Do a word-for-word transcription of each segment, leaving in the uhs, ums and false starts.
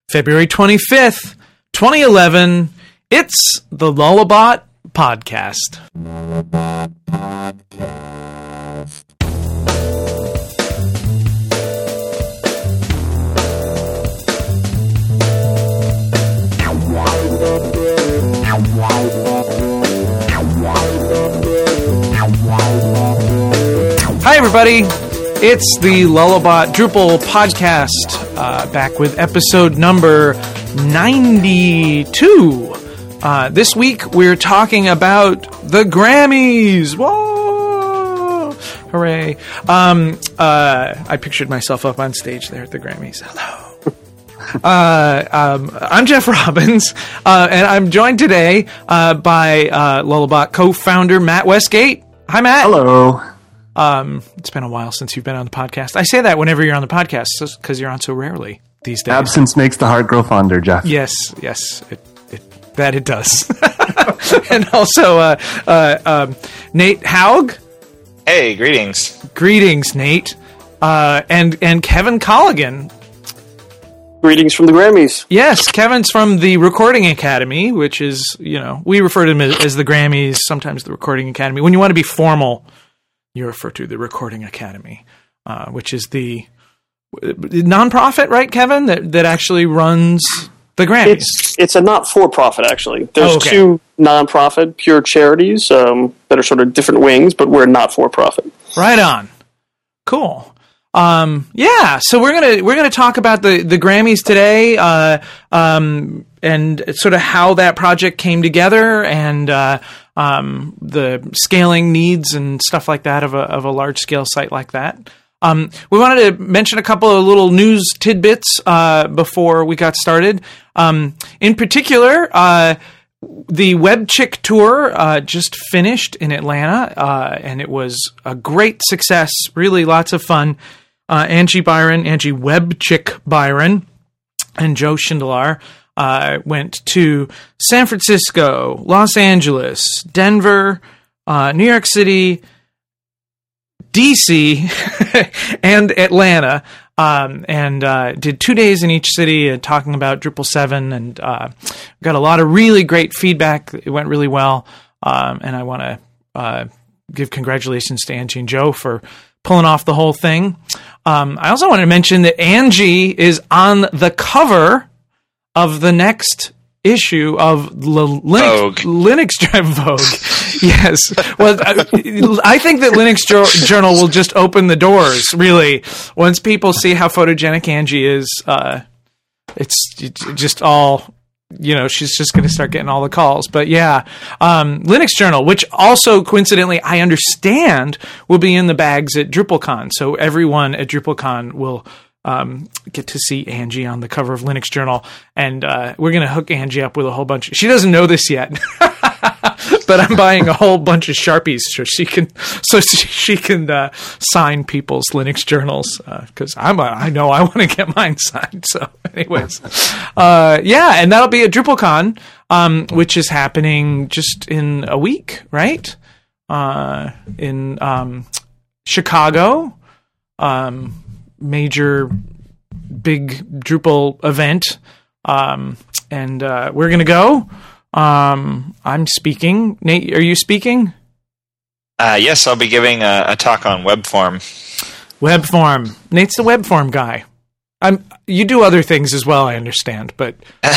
February twenty-fifth, twenty eleven. It's the Lullabot Podcast. Lullabot Podcast. Hi, everybody. It's the Lullabot Drupal Podcast, uh, back with episode number ninety-two. Uh, this week, we're talking about the Grammys. Whoa! Hooray. Um, uh, I pictured myself up on stage there at the Grammys. Hello. Uh, um, I'm Jeff Robbins, uh, and I'm joined today uh, by uh, Lullabot co-founder Matt Westgate. Hi, Matt. Hello. Um, it's been a while since you've been on the podcast. I say that whenever you're on the podcast because you're on so rarely these days. Absence makes the heart grow fonder, Jeff. Yes, yes, it, it, that it does. And also, uh, uh, um, Nate Haug. Hey, greetings. Greetings, Nate. Uh, and and Kevin Colligan. Greetings from the Grammys. Yes, Kevin's from the Recording Academy, which is, you know, we refer to them as, as the Grammys, sometimes the Recording Academy. When you want to be formal, you refer to the Recording Academy, uh, which is the nonprofit, right, Kevin, that, that actually runs the Grammys? It's it's a not-for-profit, actually. There's oh, okay. two nonprofit, pure charities um, that are sort of different wings, but we're not for-profit. Right on. Cool. Um, yeah, so we're gonna we're gonna talk about the, the Grammys today, uh, um, and sort of how that project came together, and uh, um, the scaling needs and stuff like that of a of a large scale site like that. Um, we wanted to mention a couple of little news tidbits uh, before we got started. Um, in particular, uh, the WebChick tour uh, just finished in Atlanta, uh, and it was a great success. Really, lots of fun. Uh, Angie Byron, Angie WebChick Byron, and Joe Schindelar uh, went to San Francisco, Los Angeles, Denver, uh, New York City, D C, and Atlanta, um, and uh, did two days in each city uh, talking about Drupal seven, and uh, got a lot of really great feedback. It went really well, um, and I want to uh, give congratulations to Angie and Joe for pulling off the whole thing. Um, I also want to mention that Angie is on the cover of the next issue of L- Linux, Linux Drive Vogue. Yes. Well, I, I think that Linux jo- Journal will just open the doors, really. Once people see how photogenic Angie is, uh, it's just all... You know, she's just going to start getting all the calls. But yeah, um, Linux Journal, which also coincidentally, I understand, will be in the bags at DrupalCon. So everyone at DrupalCon will um, get to see Angie on the cover of Linux Journal. And uh, we're going to hook Angie up with a whole bunch. Of, she doesn't know this yet. But I'm buying a whole bunch of Sharpies so she can so she can uh, sign people's Linux journals because uh, I'm a, I know I want to get mine signed. So, anyways, uh, yeah, and that'll be at DrupalCon, um, which is happening just in a week, right? Uh, in um, Chicago, um, major big Drupal event, um, and uh, we're gonna go. Um, I'm speaking. Nate, are you speaking? Uh, yes, I'll be giving a, a talk on web form. Web form. Nate's the web form guy. I'm. You do other things as well, I understand, but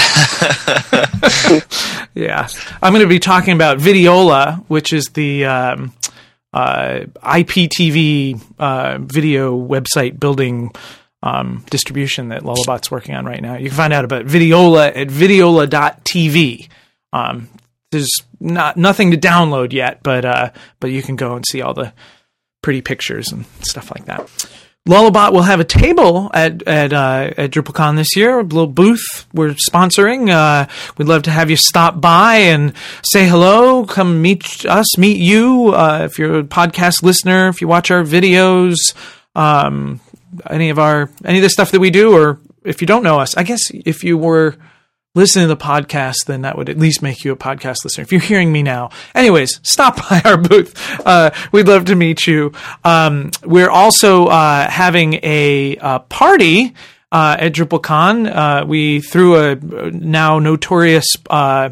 yeah, I'm going to be talking about Videola, which is the um, uh, I P T V uh, video website building um, distribution that Lullabot's working on right now. You can find out about Videola at videola dot t v. Um, there's not nothing to download yet, but uh, but you can go and see all the pretty pictures and stuff like that. Lullabot will have a table at at uh, at DrupalCon this year, a little booth we're sponsoring. Uh, we'd love to have you stop by and say hello, come meet us, meet you. Uh, if you're a podcast listener, if you watch our videos, um, any of our any of the stuff that we do, or if you don't know us, I guess if you were listening to the podcast, then that would at least make you a podcast listener. If you're hearing me now. Anyways, stop by our booth. Uh, we'd love to meet you. Um, we're also uh, having a, a party uh, at DrupalCon. Uh, we threw a now notorious uh,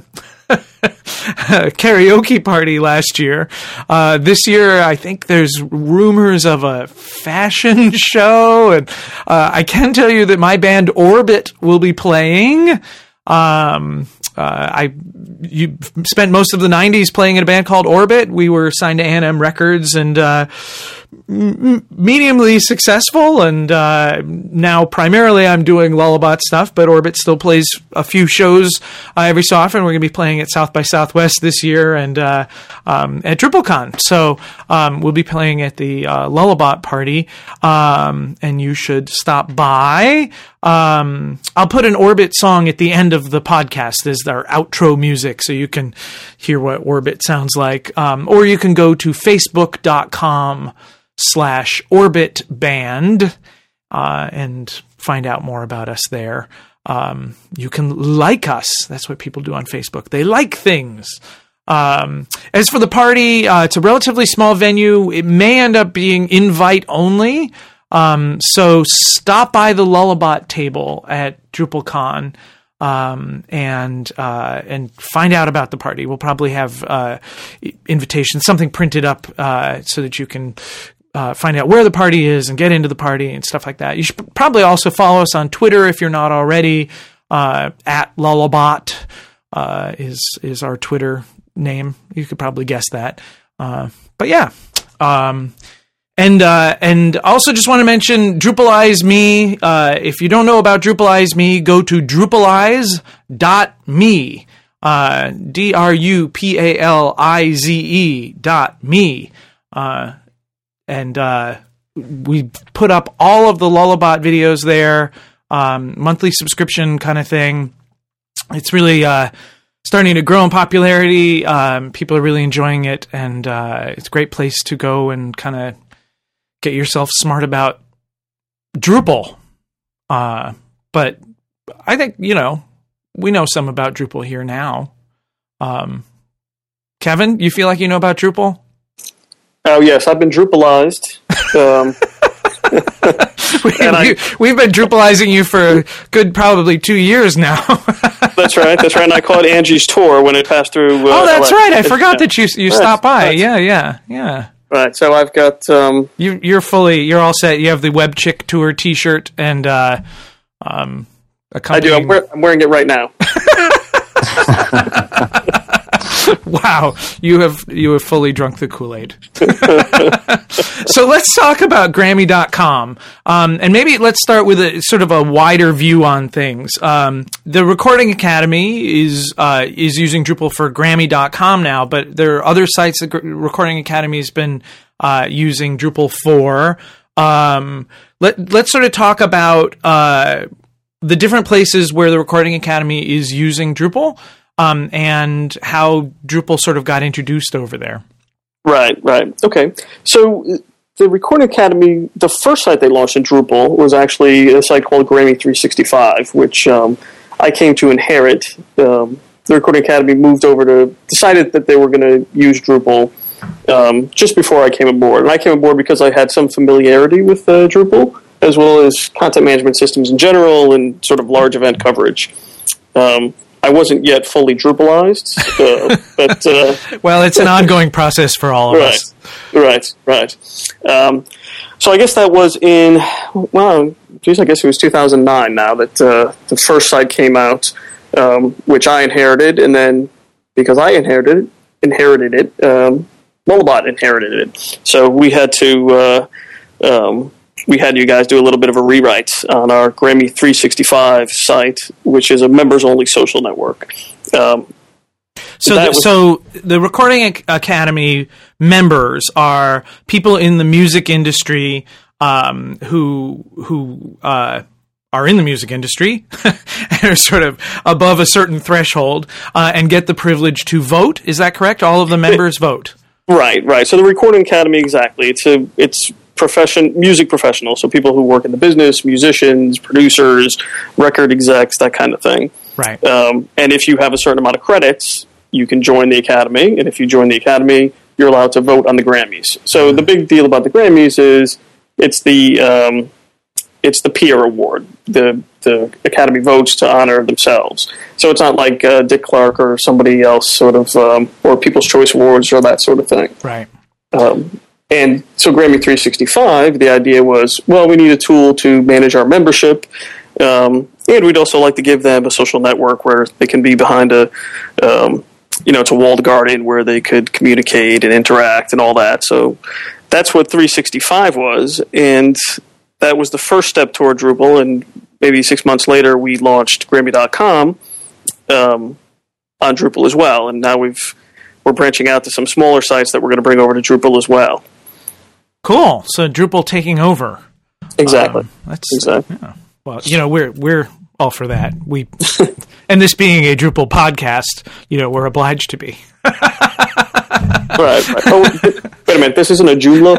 karaoke party last year. Uh, this year, I think there's rumors of a fashion show, and uh, I can tell you that my band Orbit will be playing. Um, uh, I you spent most of the nineties playing in a band called Orbit. We were signed to A and M Records and uh, m- mediumly successful. And uh, now primarily I'm doing Lullabot stuff, but Orbit still plays a few shows uh, every so often. We're going to be playing at South by Southwest this year and uh, um, at DrupalCon. So um, we'll be playing at the uh, Lullabot party, um, and you should stop by. Um, I'll put an Orbit song at the end of the podcast as our outro music so you can hear what Orbit sounds like. Um, or you can go to facebook.com slash Orbit Band uh, and find out more about us there. Um, you can like us. That's what people do on Facebook. They like things. Um, as for the party, uh, it's a relatively small venue. It may end up being invite only. Um, so stop by the Lullabot table at DrupalCon, um, and, uh, and find out about the party. We'll probably have, uh, invitations, something printed up, uh, so that you can, uh, find out where the party is and get into the party and stuff like that. You should probably also follow us on Twitter if you're not already, uh, at Lullabot, uh, is, is our Twitter name. You could probably guess that. Uh, but yeah, um, And uh, and also just want to mention Drupalize Me. Uh, if you don't know about Drupalize Me, go to drupalize dot me. Uh, D R U P A L I Z E dot me. Uh, and uh, we put up all of the Lullabot videos there. Um, monthly subscription kind of thing. It's really uh, starting to grow in popularity. Um, people are really enjoying it. And uh, it's a great place to go and kind of get yourself smart about Drupal. Uh, but I think, you know, we know some about Drupal here now. Um, Kevin, you feel like you know about Drupal? Oh, yes. I've been Drupalized. Um, we, I, we, we've been Drupalizing you for a good probably two years now. That's right. That's right. And I caught Angie's tour when it passed through. Uh, oh, that's L A. right. I forgot that you you right, stopped by. right. Yeah, yeah, yeah. Right, so I've got... Um, you, you're fully... You're all set. You have the Web Chick Tour T-shirt and... Uh, um, I do. I'm, wear, I'm wearing it right now. Wow, you have you have fully drunk the Kool-Aid. So let's talk about Grammy dot com, um, and maybe let's start with a sort of a wider view on things. Um, the Recording Academy is uh, is using Drupal for Grammy dot com now, but there are other sites that Recording Academy has been uh, using Drupal for. Um, let let's sort of talk about uh, the different places where the Recording Academy is using Drupal. Um, and how Drupal sort of got introduced over there. Right, right. Okay. So the Recording Academy, the first site they launched in Drupal was actually a site called Grammy three sixty-five, which um, I came to inherit. Um, the Recording Academy moved over to, decided that they were going to use Drupal um, just before I came aboard. And I came aboard because I had some familiarity with uh, Drupal, as well as content management systems in general and sort of large event coverage. Um, I wasn't yet fully Drupalized, uh, but uh, well, it's an ongoing process for all of right, us. Right, right. Um, so I guess that was in well, geez, I guess it was two thousand nine. Now that uh, the first site came out, um, which I inherited, and then because I inherited inherited it, um, Lullabot inherited it. So we had to. Uh, um, We had you guys do a little bit of a rewrite on our Grammy three sixty-five site, which is a members-only social network. Um, so, the, was, so the Recording Academy members are people in the music industry um, who who uh, are in the music industry and are sort of above a certain threshold uh, and get the privilege to vote. Is that correct? All of the members it, vote. Right, right. So the Recording Academy, exactly. It's a it's. Profession, music professionals, so people who work in the business, musicians, producers, record execs, that kind of thing. Right. Um, and if you have a certain amount of credits, you can join the Academy, and if you join the Academy, you're allowed to vote on the Grammys. So mm-hmm. the big deal about the Grammys is it's the um, it's the peer award. The the Academy votes to honor themselves. So it's not like uh, Dick Clark or somebody else, sort of, um, or People's Choice Awards or that sort of thing. Right. Um, and so Grammy three sixty-five, the idea was, well, we need a tool to manage our membership, um, and we'd also like to give them a social network where they can be behind a, um, you know, it's a walled garden where they could communicate and interact and all that. So that's what three sixty-five was, and that was the first step toward Drupal, and maybe six months later we launched Grammy dot com um, on Drupal as well, and now we've, we're branching out to some smaller sites that we're going to bring over to Drupal as well. Cool. So Drupal taking over. Exactly. Um, that's exactly. Yeah. Well, you know, we're we're all for that. We and this being a Drupal podcast, you know, we're obliged to be. Right, right. Oh, wait a minute. This isn't a Joomla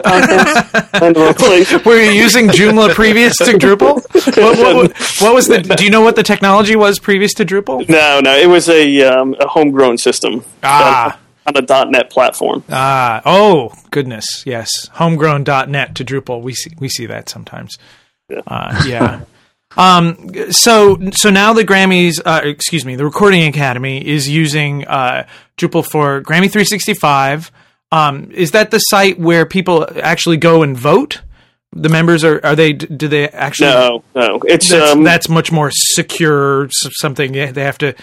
podcast? Were you using Joomla previous to Drupal? What, what, what was the? Do you know what the technology was previous to Drupal? No, no. It was a um, a homegrown system. Ah. On a .dot net platform. Ah. Oh, goodness. Yes. Homegrown dot net to Drupal. We see we see that sometimes. Yeah. Uh, yeah. Um, so, so now the Grammys, uh, excuse me, the Recording Academy is using, uh, Drupal for Grammy three sixty-five. Um, is that the site where people actually go and vote? The members are, are they, do they actually? No, no. It's, that's, um, that's much more secure something. Yeah, they have to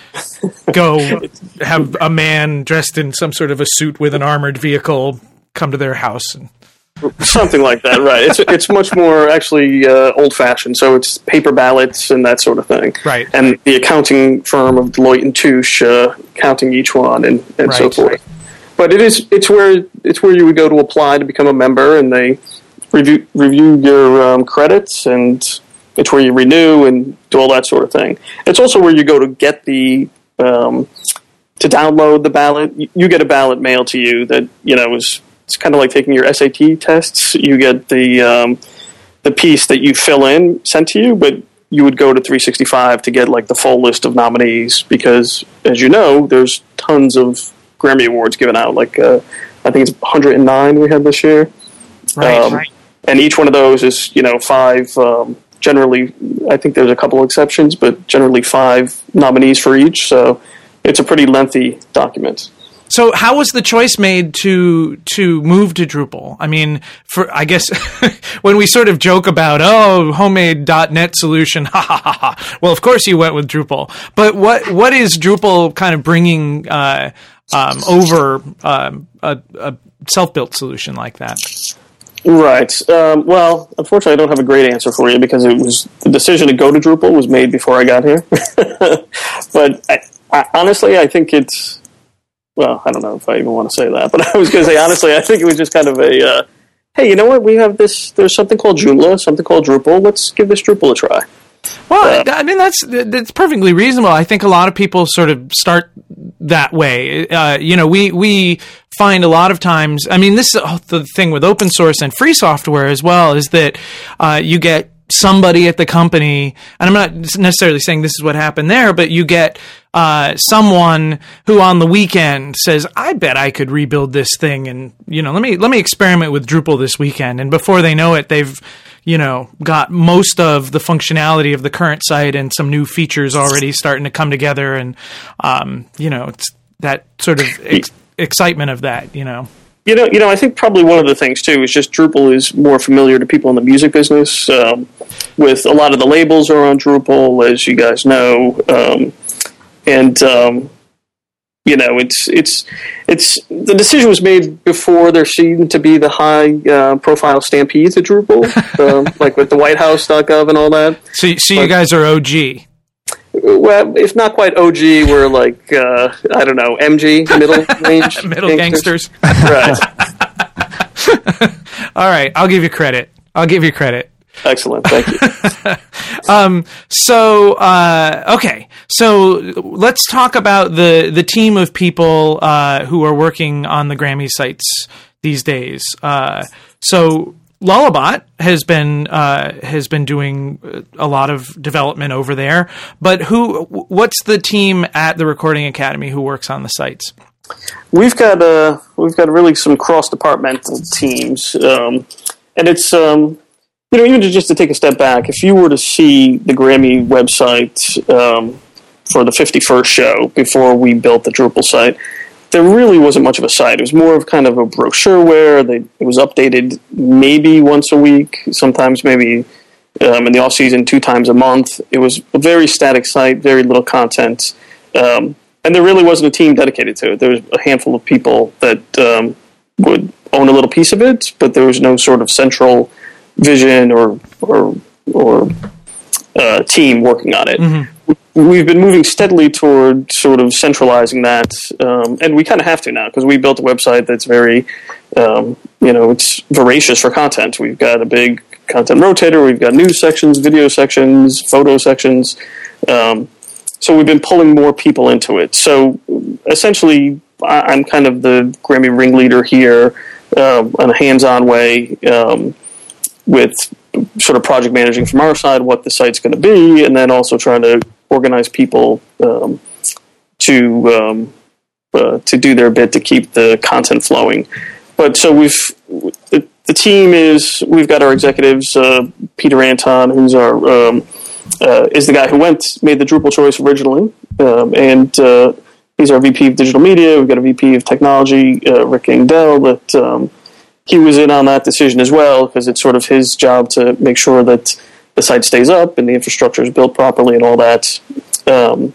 go have a man dressed in some sort of a suit with an armored vehicle come to their house and, something like that, right? It's it's much more actually uh, old-fashioned. So it's paper ballots and that sort of thing, right? And the accounting firm of Deloitte and Touche uh, counting each one and, and right, so forth. Right. But it is it's where it's where you would go to apply to become a member, and they review review your um, credits, and it's where you renew and do all that sort of thing. It's also where you go to get the um, to download the ballot. You get a ballot mailed to you that you know is. It's kind of like taking your S A T tests. You get the um, the piece that you fill in sent to you, but you would go to three sixty-five to get like the full list of nominees because, as you know, there's tons of Grammy Awards given out. Like uh, I think it's one hundred nine we had this year. Right, um, right. And each one of those is you know five. Um, generally, I think there's a couple exceptions, but generally five nominees for each. So it's a pretty lengthy document. So how was the choice made to to move to Drupal? I mean, for I guess when we sort of joke about, oh, homemade dot net solution, ha ha ha ha. Well, of course you went with Drupal. But what what is Drupal kind of bringing uh, um, over um, a, a self-built solution like that? Right. Um, well, unfortunately, I don't have a great answer for you because it was the decision to go to Drupal was made before I got here. But I, I, honestly, I think it's. Well, I don't know if I even want to say that, but I was going to say, honestly, I think it was just kind of a, uh, hey, you know what? We have this, there's something called Joomla, something called Drupal. Let's give this Drupal a try. Well, uh, I mean, that's that's perfectly reasonable. I think a lot of people sort of start that way. Uh, you know, we we find a lot of times, I mean, this is the thing with open source and free software as well, is that uh, you get somebody at the company, and I'm not necessarily saying this is what happened there, but you get uh, someone who on the weekend says, I bet I could rebuild this thing, and, you know, let me let me experiment with Drupal this weekend. And before they know it, they've, you know, got most of the functionality of the current site and some new features already starting to come together. And, um, you know, it's that sort of ex- excitement of that, you know. You know, you know, I think probably one of the things, too, is just Drupal is more familiar to people in the music business. Um, with a lot of the labels are on Drupal, as you guys know. Um, and, um, you know, it's, it's, it's, the decision was made before there seemed to be the high uh, profile stampedes at Drupal, um, like with the white house dot gov and all that. So, so but, you guys are O G. Well, if not quite O G, we're like, uh, I don't know, M G, middle range. Middle gangsters. Right. All right, I'll give you credit. I'll give you credit. Excellent, thank you. um, so, uh, okay, so let's talk about the, the team of people uh, who are working on the Grammy sites these days. Uh, so Lullabot has been uh, has been doing a lot of development over there, but who? What's the team at the Recording Academy who works on the sites? We've got uh, we've got really some cross departmental teams, um, and it's um, you know, even to, just to take a step back, if you were to see the Grammy website um, for the fifty-first show before we built the Drupal site, there really wasn't much of a site. It was more of kind of a brochureware. They, it was updated maybe once a week, sometimes maybe um, in the off season two times a month. It was a very static site, very little content, um, and there really wasn't a team dedicated to it. There was a handful of people that um, would own a little piece of it, but there was no sort of central vision or or or uh, team working on it. Mm-hmm. We've been moving steadily toward sort of centralizing that, um, and we kind of have to now because we built a website that's very, um, you know, it's voracious for content. We've got a big content rotator, we've got news sections, video sections, photo sections. Um, so we've been pulling more people into it. So essentially, I'm kind of the Grammy ringleader here uh, in a hands-on way um, with sort of project managing from our side what the site's going to be, and then also trying to organize people um, to um, uh, to do their bit to keep the content flowing. But so we've the, the team is we've got our executives. Uh, Peter Anton, who's our um, uh, is the guy who went made the Drupal choice originally, um, and uh, he's our V P of digital media. We've got a V P of technology, uh, Rick Engdell, that um, he was in on that decision as well because it's sort of his job to make sure that the site stays up and the infrastructure is built properly and all that. Um,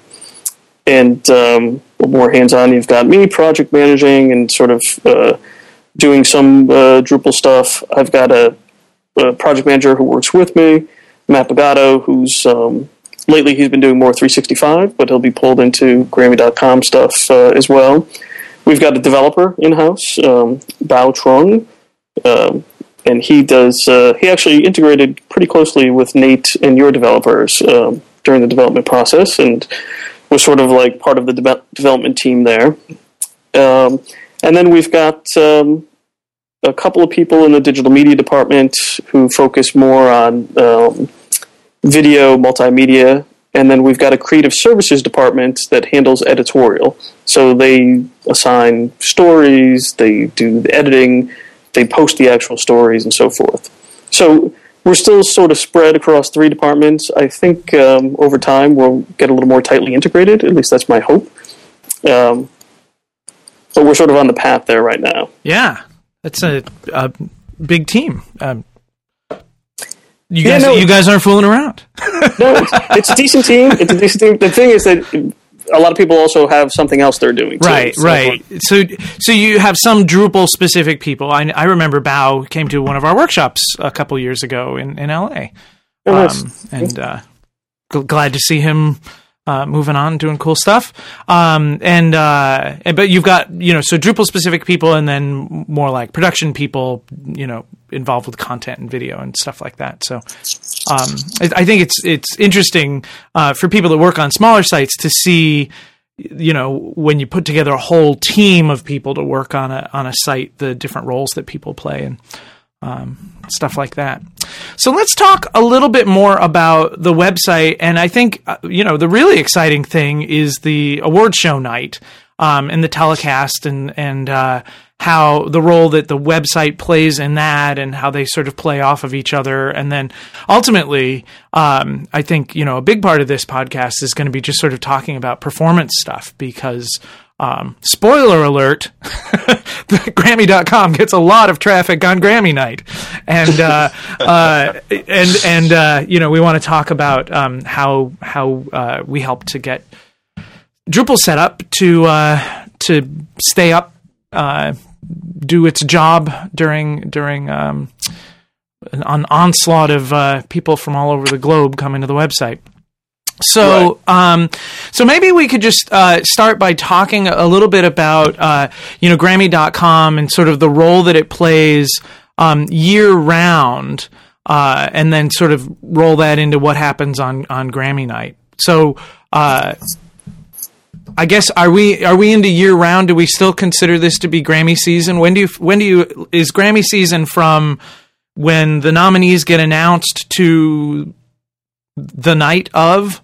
and um, more hands-on, you've got me project managing and sort of uh, doing some uh, Drupal stuff. I've got a, a project manager who works with me, Matt Bagato, who's um, lately he's been doing more three sixty-five, but he'll be pulled into Grammy dot com stuff uh, as well. We've got a developer in-house, um, Bao Trung, um, and he does. Uh, he actually integrated pretty closely with Nate and your developers um, during the development process, and was sort of like part of the de- development team there. Um, and then we've got um, a couple of people in the digital media department who focus more on um, video, multimedia, and then we've got a creative services department that handles editorial. So they assign stories, they do the editing, they post the actual stories and so forth. So we're still sort of spread across three departments. I think um, over time we'll get a little more tightly integrated. At least that's my hope. Um, but we're sort of on the path there right now. Yeah, that's a, a big team. Um, you yeah, guys, no, you guys aren't fooling around. No, it's, it's a decent team. It's a decent team. The thing is that a lot of people also have something else they're doing too. Right, so, right. So, so you have some Drupal specific people. I, I remember Bao came to one of our workshops a couple years ago in, in L A. Oh, nice. Um, and uh, g- glad to see him uh, moving on, doing cool stuff. Um, and, uh, and but you've got, you know, so Drupal specific people, and then more like production people, you know, involved with content and video and stuff like that. So um, I, I think it's it's interesting uh, for people that work on smaller sites to see, you know, when you put together a whole team of people to work on a on a site, the different roles that people play and um, stuff like that. So let's talk a little bit more about the website. And I think, uh, you know, the really exciting thing is the award show night um, and the telecast and, and uh, how the role that the website plays in that and how they sort of play off of each other. And then ultimately, um, I think, you know, a big part of this podcast is going to be just sort of talking about performance stuff because Um, spoiler alert, Grammy dot com gets a lot of traffic on Grammy night. And, uh, uh, and, and, uh, you know, we want to talk about, um, how, how, uh, we help to get Drupal set up to, uh, to stay up, uh, do its job during, during, um, an, an onslaught of, uh, people from all over the globe coming to the website. So, right. um, so maybe we could just uh, start by talking a little bit about, uh, you know, Grammy dot com and sort of the role that it plays um, year round, uh, and then sort of roll that into what happens on, on Grammy night. So, uh, I guess are we are we into year round? Do we still consider this to be Grammy season? When do you when do you is Grammy season from when the nominees get announced to the night of?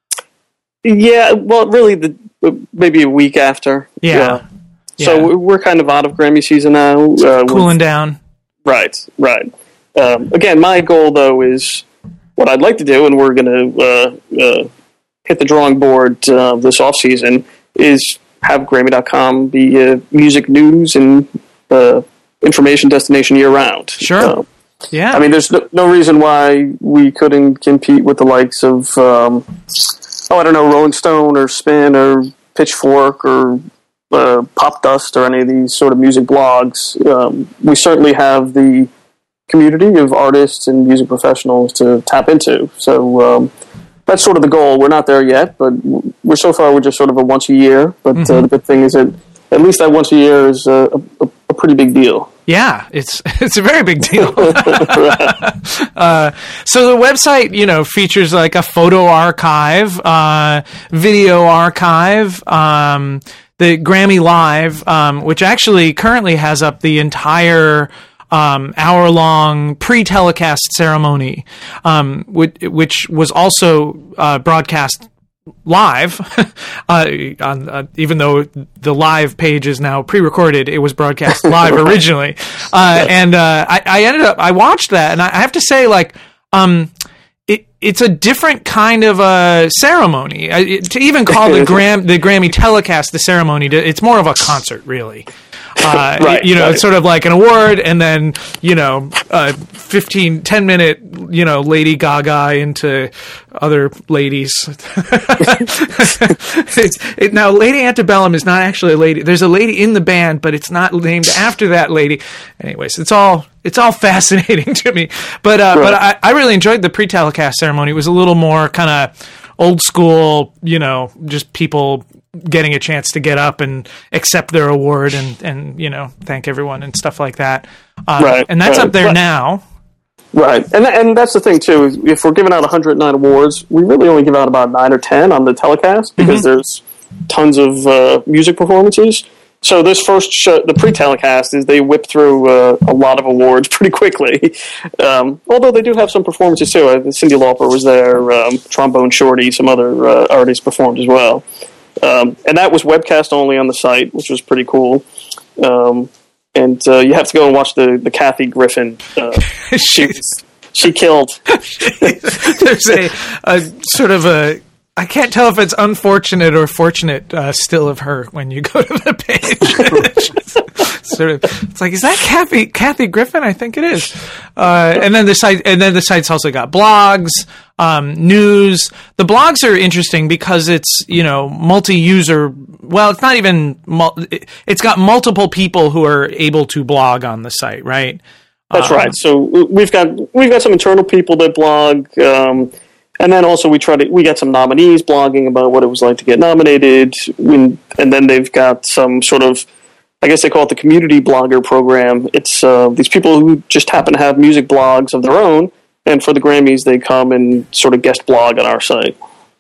Yeah, well, really, the maybe a week after. Yeah. yeah. yeah. So we're kind of out of Grammy season now. Uh, Cooling down. Right, right. Um, again, my goal though is what I'd like to do, and we're going to uh, uh, hit the drawing board uh, this off season, is have Grammy dot com be a music news and uh, information destination year round. Sure. Uh, yeah. I mean, there's no, no reason why we couldn't compete with the likes of, um, oh, I don't know, Rolling Stone or Spin or Pitchfork or uh, Pop Dust or any of these sort of music blogs. Um, we certainly have the community of artists and music professionals to tap into. So um, that's sort of the goal. We're not there yet, but we're so far we're just sort of a once a year. But mm-hmm. uh, the good thing is that at least that once a year is a, a, a pretty big deal. Yeah, it's it's a very big deal. uh, so the website, you know, features like a photo archive, uh, video archive, um, the Grammy Live, um, which actually currently has up the entire um, hour-long pre-telecast ceremony, um, which, which was also uh, broadcast live, uh, on, uh, even though the live page is now pre-recorded, it was broadcast live originally. Uh, and uh, I, I ended up, I watched that, and I have to say, like, um, it, it's a different kind of a ceremony. I, it, to even call the Gram, the Grammy telecast the ceremony, to, it's more of a concert, really. Uh, right, you know, right. It's sort of like an award, and then, you know, a fifteen, ten minute, you know, Lady Gaga into other ladies. it's, it, now, Lady Antebellum is not actually a lady. There's a lady in the band, but it's not named after that lady. Anyways, it's all it's all fascinating to me. But uh, right. but I, I really enjoyed the pre-telecast ceremony. It was a little more kind of old school, you know, just people getting a chance to get up and accept their award and, and you know, thank everyone and stuff like that. Uh, right. And that's right. up there right. now. Right. And and that's the thing, too. Is if we're giving out one hundred nine awards, we really only give out about nine or ten on the telecast because mm-hmm. there's tons of uh, music performances. So this first show, the pre-telecast, is they whip through uh, a lot of awards pretty quickly. Um, although they do have some performances, too. Uh, Cyndi Lauper was there, um, Trombone Shorty, some other uh, artists performed as well. Um, and that was webcast only on the site, which was pretty cool. Um, and uh, you have to go and watch the, the Kathy Griffin. Uh, she she killed. There's a, a sort of a, I can't tell if it's unfortunate or fortunate uh, still of her when you go to the page. Sort of, it's like, is that Kathy Kathy Griffin? I think it is. Uh, and then the site, and then the site's also got blogs, um, news. The blogs are interesting because it's, you know, multi-user. Well, it's not even. Mul- it's got multiple people who are able to blog on the site, right? That's um, right. So we've got we've got some internal people that blog. Um, And then also we try to we got some nominees blogging about what it was like to get nominated, when, and then they've got some sort of, I guess they call it the community blogger program. It's uh, these people who just happen to have music blogs of their own, and for the Grammys they come and sort of guest blog on our site.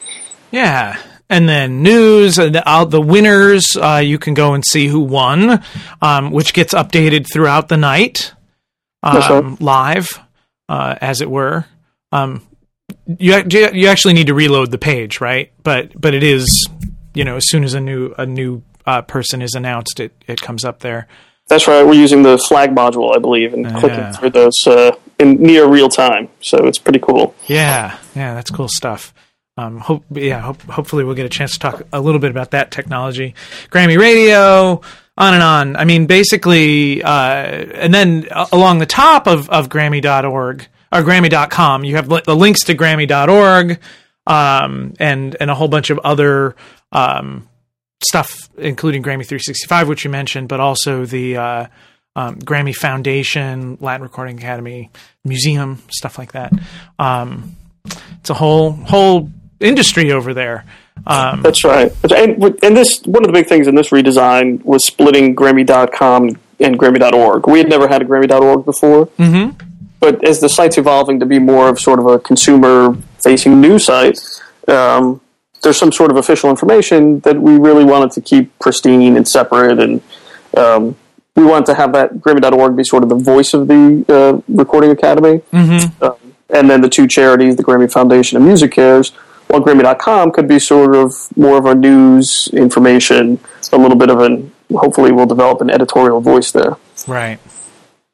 Yeah, and then news, and the, uh, the winners. Uh, you can go and see who won, um, which gets updated throughout the night, um, right. live, uh, as it were. Um, You you actually need to reload the page, right? But but it is, you know, as soon as a new a new uh, person is announced, it, it comes up there. That's right. We're using the flag module, I believe, and uh, clicking yeah. through those uh, in near real time. So it's pretty cool. Yeah, yeah, that's cool stuff. Um, hope yeah, hope, hopefully we'll get a chance to talk a little bit about that technology. Grammy Radio, on and on. I mean, basically, uh, and then uh, along the top of of Grammy dot org. Or Grammy dot com. You have the links to Grammy dot org um, and and a whole bunch of other um, stuff, including Grammy three sixty-five, which you mentioned, but also the uh, um, Grammy Foundation, Latin Recording Academy Museum, stuff like that. Um, it's a whole whole industry over there. Um, That's right. And, and this one of the big things in this redesign was splitting Grammy dot com and Grammy dot org. We had never had a Grammy dot org before. Mm-hmm. But as the site's evolving to be more of sort of a consumer-facing news site, um, there's some sort of official information that we really wanted to keep pristine and separate, and um, we wanted to have that Grammy dot org be sort of the voice of the uh, Recording Academy, mm-hmm. um, and then the two charities, the Grammy Foundation and Music Cares, while Grammy dot com could be sort of more of a news information, a little bit of an, hopefully we'll develop an editorial voice there. Right.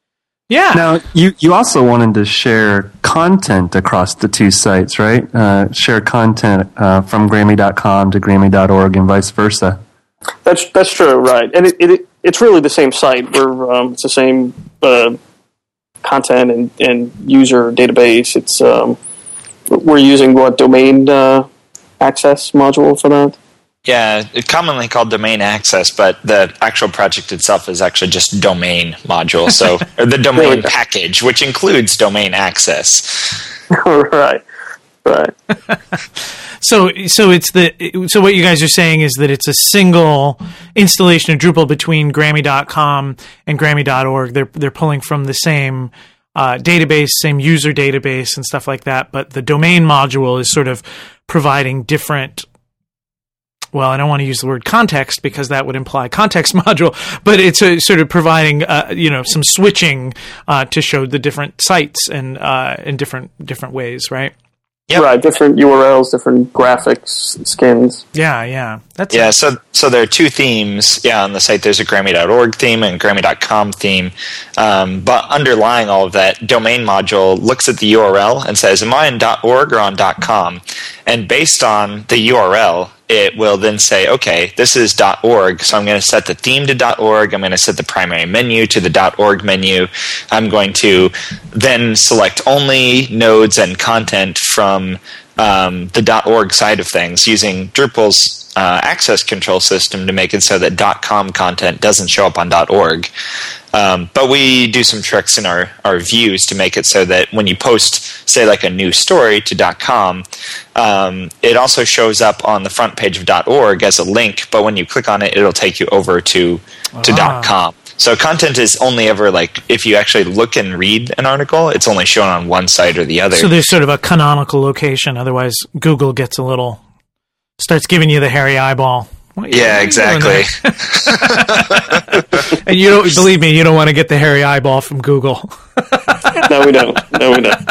Yeah. Now, you, you also wanted to share content across the two sites, right? Uh, share content uh, from Grammy dot com to Grammy dot org and vice versa. That's that's true, right? And it, it it's really the same site. We're um, it's the same uh, content and, and user database. It's um, we're using what domain uh, access module for that. Yeah, it's commonly called domain access, but the actual project itself is actually just domain module. So or the domain package, which includes domain access. right, right. So, so it's the so what you guys are saying is that it's a single installation of Drupal between Grammy dot com and Grammy dot org. They're they're pulling from the same uh, database, same user database, and stuff like that. But the domain module is sort of providing different. Well, I don't want to use the word context because that would imply context module, but it's a, sort of providing, uh, you know, some switching uh, to show the different sites and uh, in different different ways, right? Yep. Right, different U R Ls, different graphics, skins. Yeah, yeah, that's yeah. it. So, so there are two themes. Yeah, on the site there's a Grammy dot org theme and Grammy dot com theme. Um, but underlying all of that, domain module looks at the U R L and says, "Am I on .org or on .com?" And based on the U R L, it will then say, okay, this is .org, so I'm going to set the theme to .org. I'm going to set the primary menu to the .org menu. I'm going to then select only nodes and content from um, the .org side of things using Drupal's uh, access control system to make it so that .com content doesn't show up on .org. Um, but we do some tricks in our, our views to make it so that when you post, say, like a new story to .com, um, it also shows up on the front page of .org as a link, but when you click on it, it'll take you over to, to Ah. .com. So content is only ever, like, if you actually look and read an article, it's only shown on one side or the other. So there's sort of a canonical location. Otherwise, Google gets a little starts giving you the hairy eyeball. What- yeah, what are you doing exactly. there? And you don't believe me. You don't want to get the hairy eyeball from Google, No, we don't. No, we don't.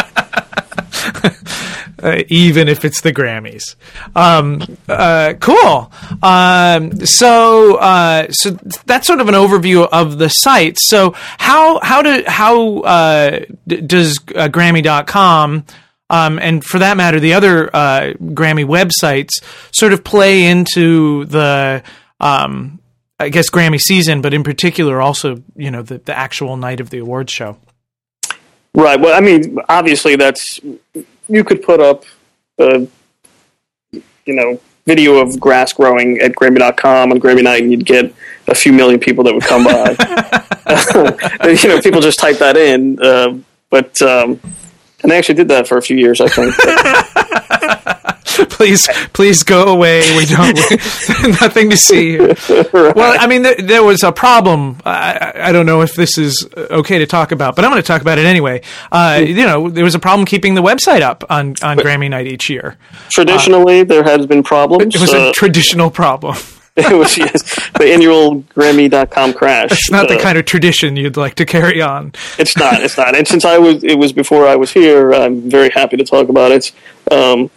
uh, even if it's the Grammys. Um, uh, cool. Um, so, uh, so that's sort of an overview of the site. So, how how do how uh, d- does uh, Grammy dot com Um, and for that matter, the other uh, Grammy websites sort of play into the, um, I guess, Grammy season, but in particular also, you know, the, the actual night of the awards show. Right. Well, I mean, obviously, that's you could put up, uh, you know, video of grass growing at Grammy dot com on Grammy night, and you'd get a few million people that would come by. You know, people just type that in, uh, but. Um, And they actually did that for a few years, I think. please, please go away. We don't, nothing to see here. Right. Well, I mean, there, there was a problem. I, I don't know if this is okay to talk about, but I'm going to talk about it anyway. Uh, you know, there was a problem keeping the website up on, on Grammy night each year. Traditionally, uh, there has been problems. It was uh, a traditional problem. It was, yes, the annual Grammy dot com crash. It's not uh, the kind of tradition you'd like to carry on. It's not. It's not. And since I was, it was before I was here. I'm very happy to talk about it. Um,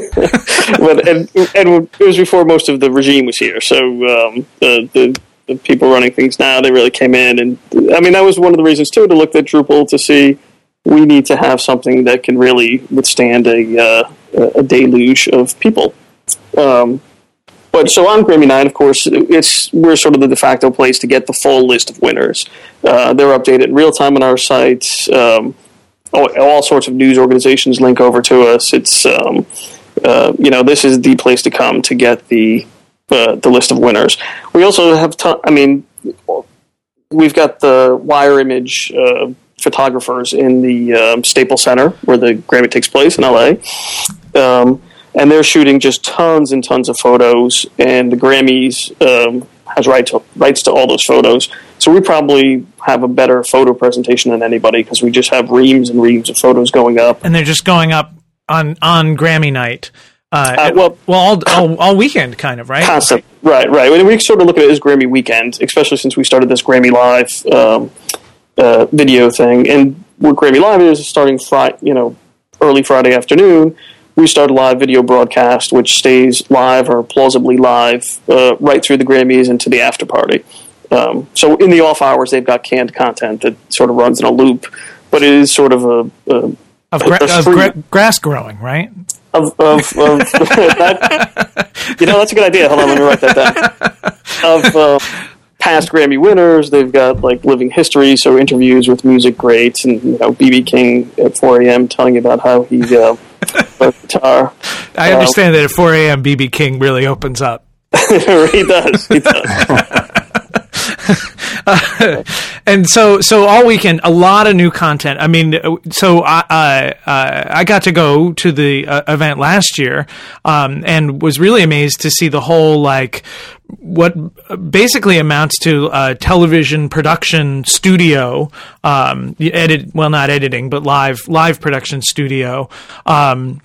but and, and it was before most of the regime was here. So um, the, the the people running things now, they really came in, and I mean that was one of the reasons too to look at Drupal to see we need to have something that can really withstand a uh, a deluge of people. Um, But so on Grammy night, of course, it's we're sort of the de facto place to get the full list of winners. Uh, they're updated in real time on our site. Um, all, all sorts of news organizations link over to us. It's um, uh, you know this is the place to come to get the uh, the list of winners. We also have, ton- I mean, we've got the wire image uh, photographers in the um, Staples Center where the Grammy takes place in L A. Um, And they're shooting just tons and tons of photos, and the Grammys um, has right to, rights to all those photos. So we probably have a better photo presentation than anybody because we just have reams and reams of photos going up. And they're just going up on, on Grammy night. Uh, Uh, well, well, all, all, all weekend, kind of, right? Constant, right, right. And we sort of look at it as Grammy weekend, especially since we started this Grammy Live um, uh, video thing. And what Grammy Live is starting Friday, you know, early Friday afternoon. We start a live video broadcast, which stays live or plausibly live uh, right through the Grammys and to the after party. Um, so in the off hours, they've got canned content that sort of runs in a loop, but it is sort of a, a of, gra- a of gra- grass growing, right? Of, of, of that, you know, that's a good idea. Hold on, let me write that down. Of uh, past Grammy winners, they've got like living history, so interviews with music greats, and you know, B B King at four a.m. telling you about how he uh, plays guitar. I understand um, that at four a.m. B B King really opens up. he does. He does. uh, and so, so all weekend, a lot of new content. I mean, so I, uh, I got to go to the uh, event last year, um, and was really amazed to see the whole, like, what basically amounts to a television production studio, um, edit, well, not editing, but live, live production studio, um,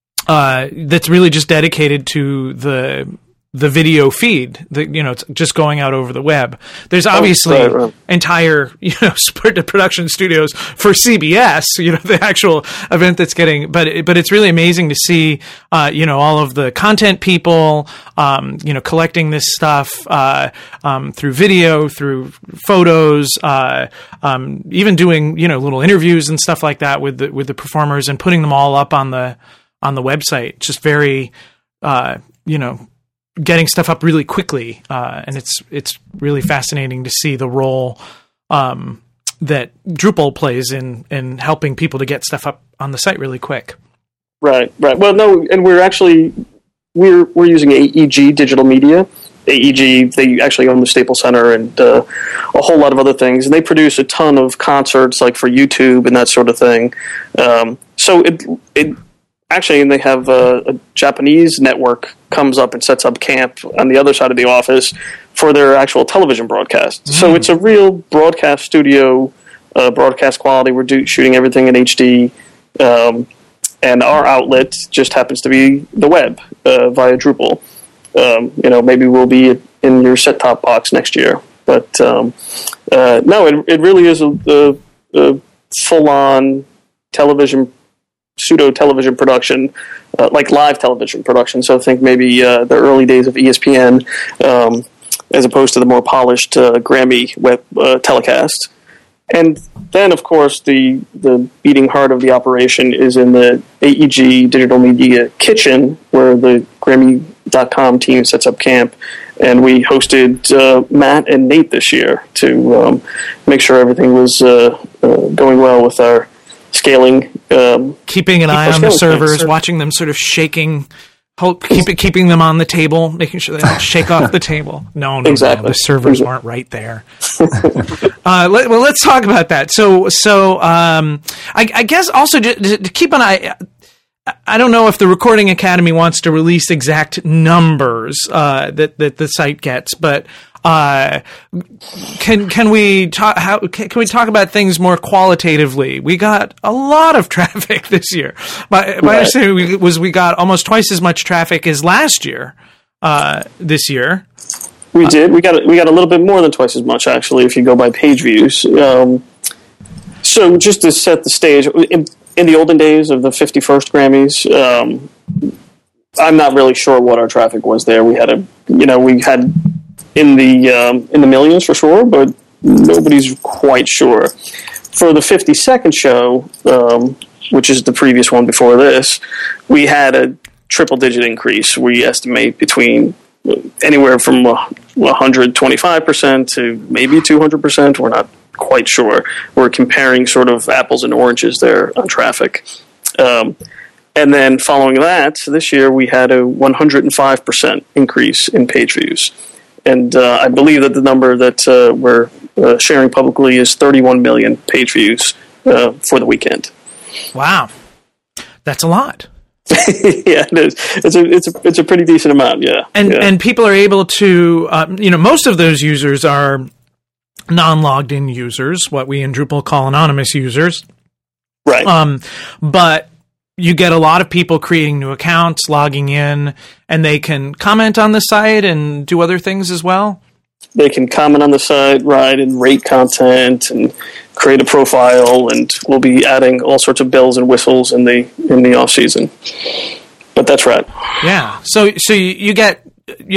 uh, that's really just dedicated to the, the video feed, the, you know, it's just going out over the web. There's obviously oh, right, right. entire, you know, production studios for C B S, you know, the actual event that's getting, but, it, but it's really amazing to see, uh, you know, all of the content people, um, you know, collecting this stuff, uh, um, through video, through photos, uh, um, even doing, you know, little interviews and stuff like that with the, with the performers and putting them all up on the, on the website. Just very, uh, you know, getting stuff up really quickly, uh, and it's it's really fascinating to see the role um, that Drupal plays in in helping people to get stuff up on the site really quick. Right, right. Well, no, and we're actually we're we're using A E G Digital Media. A E G, they actually own the Staples Center and uh, a whole lot of other things, and they produce a ton of concerts, like for YouTube and that sort of thing. Um, so it it. Actually, and they have a, a Japanese network comes up and sets up camp on the other side of the office for their actual television broadcast. Mm. So it's a real broadcast studio, uh, broadcast quality. We're do- shooting everything in H D, um, and our outlet just happens to be the web uh, via Drupal. Um, you know, maybe we'll be in your set-top box next year. But um, uh, no, it, it really is a, a, a full-on television pseudo television production, uh, like live television production. So I think maybe uh, the early days of E S P N, um, as opposed to the more polished uh, Grammy web uh, telecast. And then, of course, the the beating heart of the operation is in the A E G Digital Media Kitchen, where the Grammy dot com team sets up camp. And we hosted uh, Matt and Nate this year to um, make sure everything was uh, uh, going well with our scaling, um, keeping an eye on the servers, watching them sort of shaking, hold, keep it, keeping them on the table, making sure they don't shake off the table. No, no, exactly. no, the servers aren't right there. uh, let, well, let's talk about that. So, so um, I, I guess also to, to keep an eye. I don't know if the Recording Academy wants to release exact numbers uh, that that the site gets, but. Uh, can can we talk? How can, can we talk about things more qualitatively? We got a lot of traffic this year. My, my right. understanding was we got almost twice as much traffic as last year. Uh, this year, we uh, did. We got we got a little bit more than twice as much, actually, if you go by page views. Um, so just to set the stage, in, in the olden days of the fifty-first Grammys, um, I'm not really sure what our traffic was there. We had a, you know, we had. In the um, in the millions for sure, but nobody's quite sure. For the fifty-second show, um, which is the previous one before this, we had a triple-digit increase. We estimate between anywhere from one hundred twenty-five percent to maybe two hundred percent. We're not quite sure. We're comparing sort of apples and oranges there on traffic. Um, and then following that, this year we had a one hundred five percent increase in page views. And uh, I believe that the number that uh, we're uh, sharing publicly is thirty-one million page views uh, for the weekend. Wow, that's a lot. Yeah, it is. It's a it's a it's a pretty decent amount. Yeah, and yeah. and people are able to, uh, you know, most of those users are non-logged in users, what we in Drupal call anonymous users, right? Um, but you get a lot of people creating new accounts, logging in, and they can comment on the site and do other things as well. They can comment on the site, right, and rate content and create a profile, and we'll be adding all sorts of bells and whistles in the in the off season. But that's right. Yeah. So so you get, you know,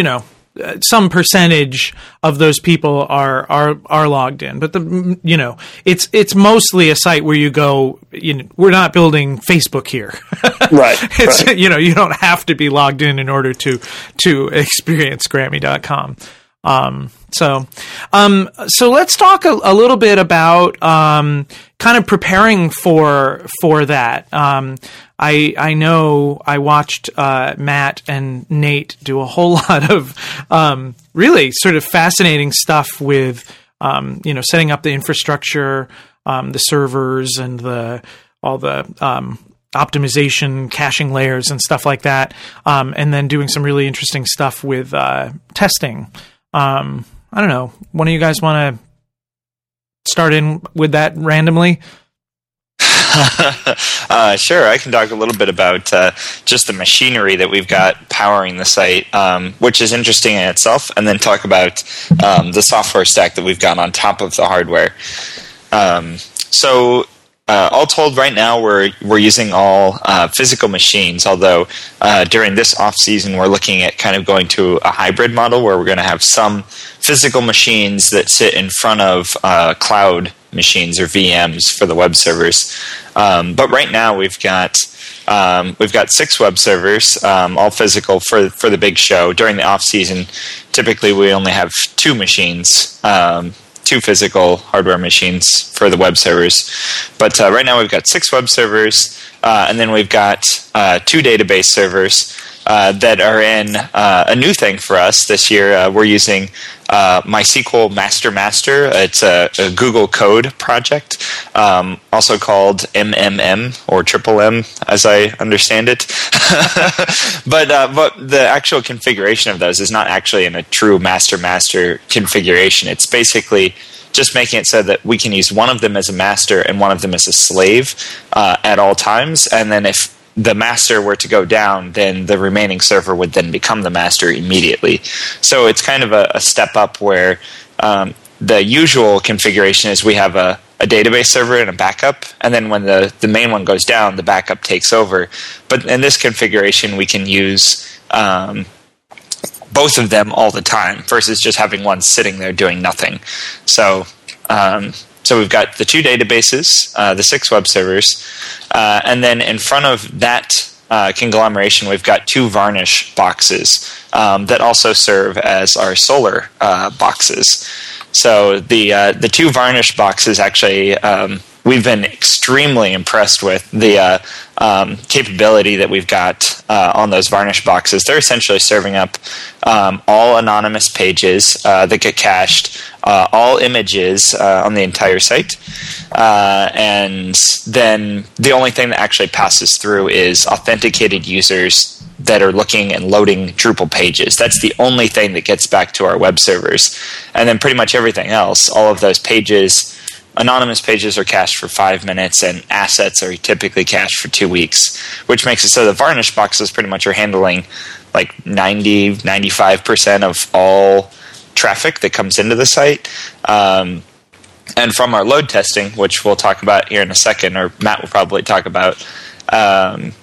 uh, some percentage of those people are are are logged in. But the you know it's it's mostly a site where you go. You know, we're not building Facebook here, right? It's right. you know you don't have to be logged in in order to to experience Grammy dot com. Um, so, um, so let's talk a, a little bit about, um, kind of preparing for, for that. Um, I, I know I watched, uh, Matt and Nate do a whole lot of, um, really sort of fascinating stuff with, um, you know, setting up the infrastructure, um, the servers and the, all the, um, optimization, caching layers and stuff like that. Um, and then doing some really interesting stuff with, uh, testing. Um, I don't know. One of you guys want to start in with that randomly? uh, sure, I can talk a little bit about uh, just the machinery that we've got powering the site, um, which is interesting in itself, and then talk about um, the software stack that we've got on top of the hardware. Um, so... Uh, all told, right now we're we're using all uh, physical machines. Although uh, during this off season, we're looking at kind of going to a hybrid model where we're going to have some physical machines that sit in front of uh, cloud machines or V Ms for the web servers. Um, but right now we've got um, we've got six web servers, um, all physical for for the big show. During the off season, typically we only have two machines. Um, two physical hardware machines for the web servers. But uh, right now we've got six web servers, uh, and then we've got uh, two database servers uh, that are in uh, a new thing for us this year. Uh, we're using uh, MySQL Master Master. It's a, a Google Code project, um, also called M M M or Triple M, as I understand it. but uh, but the actual configuration of those is not actually in a true Master Master configuration. It's basically just making it so that we can use one of them as a master and one of them as a slave uh, at all times. And then if the master were to go down, then the remaining server would then become the master immediately. So it's kind of a, a step up where um, the usual configuration is we have a, a database server and a backup, and then when the, the main one goes down, the backup takes over. But in this configuration, we can use um, both of them all the time versus just having one sitting there doing nothing. So um, so we've got the two databases, uh, the six web servers, uh, and then in front of that uh, conglomeration, we've got two Varnish boxes um, that also serve as our Solr uh, boxes. So the uh, the two Varnish boxes actually, um, we've been extremely impressed with the uh, um, capability that we've got uh, on those Varnish boxes. They're essentially serving up um, all anonymous pages uh, that get cached, uh, all images uh, on the entire site, uh, and then the only thing that actually passes through is authenticated users that are looking and loading Drupal pages. That's the only thing that gets back to our web servers. And then pretty much everything else, all of those pages, anonymous pages are cached for five minutes and assets are typically cached for two weeks, which makes it so the Varnish boxes pretty much are handling like ninety, ninety-five percent of all traffic that comes into the site. Um, and from our load testing, which we'll talk about here in a second, or Matt will probably talk about, um,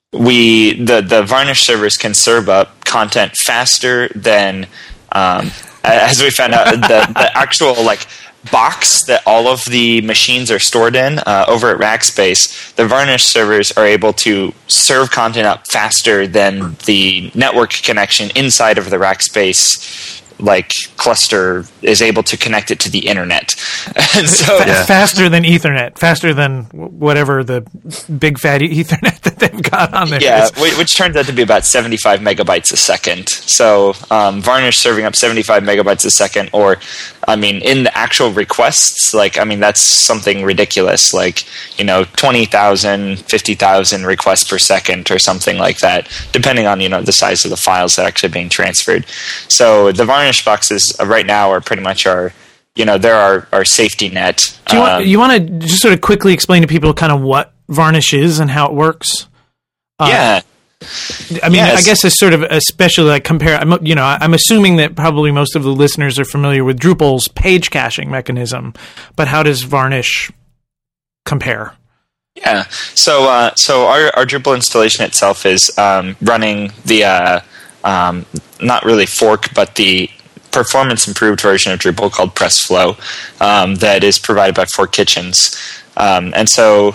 we the, the Varnish servers can serve up content faster than, um, as we found out, the, the actual like box that all of the machines are stored in uh, over at Rackspace. The Varnish servers are able to serve content up faster than the network connection inside of the Rackspace like cluster is able to connect it to the internet. And so yeah. Faster than Ethernet, faster than whatever the big fat Ethernet that they've got on there. Yeah, is. Which turns out to be about seventy-five megabytes a second. So um, Varnish serving up seventy-five megabytes a second, or I mean, in the actual requests, like, I mean, that's something ridiculous, like, you know, twenty thousand, fifty thousand requests per second or something like that, depending on, you know, the size of the files that are actually being transferred. So the Varnish boxes right now are pretty much our, you know, they're our, our safety net. Do you, um, want, you want to just sort of quickly explain to people kind of what Varnish is and how it works? Uh, yeah. I mean, yes. I guess it's sort of especially like compare, I'm, you know, I'm assuming that probably most of the listeners are familiar with Drupal's page caching mechanism, but how does Varnish compare? Yeah. So, uh, so our, our Drupal installation itself is um, running the uh, um, not really fork, but the performance improved version of Drupal called PressFlow um, that is provided by Fork Kitchens. Um, and so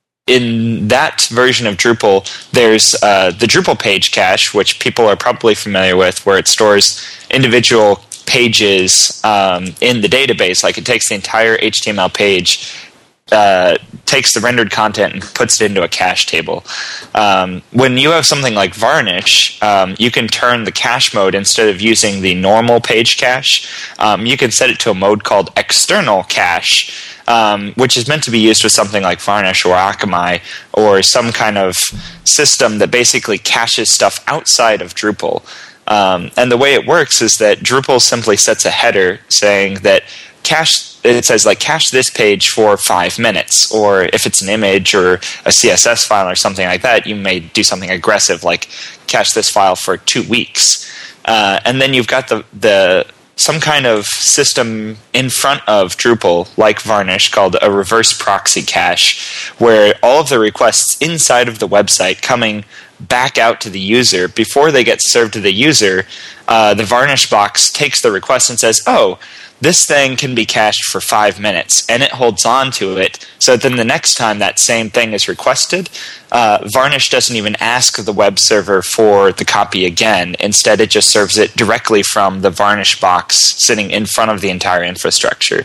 in that version of Drupal, there's uh, the Drupal page cache, which people are probably familiar with, where it stores individual pages um, in the database. Like it takes the entire H T M L page, uh, takes the rendered content and puts it into a cache table. Um, when you have something like Varnish, um, you can turn the cache mode, instead of using the normal page cache, um, you can set it to a mode called external cache, um, which is meant to be used with something like Varnish or Akamai or some kind of system that basically caches stuff outside of Drupal. Um, and the way it works is that Drupal simply sets a header saying that cache, it says like cache this page for five minutes, or if it's an image or a C S S file or something like that, you may do something aggressive like cache this file for two weeks. Uh, and then you've got the, the some kind of system in front of Drupal, like Varnish, called a reverse proxy cache, where all of the requests inside of the website coming back out to the user, before they get served to the user, uh, the Varnish box takes the request and says, oh, this thing can be cached for five minutes, and it holds on to it. So then the next time that same thing is requested, uh, Varnish doesn't even ask the web server for the copy again. Instead, it just serves it directly from the Varnish box sitting in front of the entire infrastructure.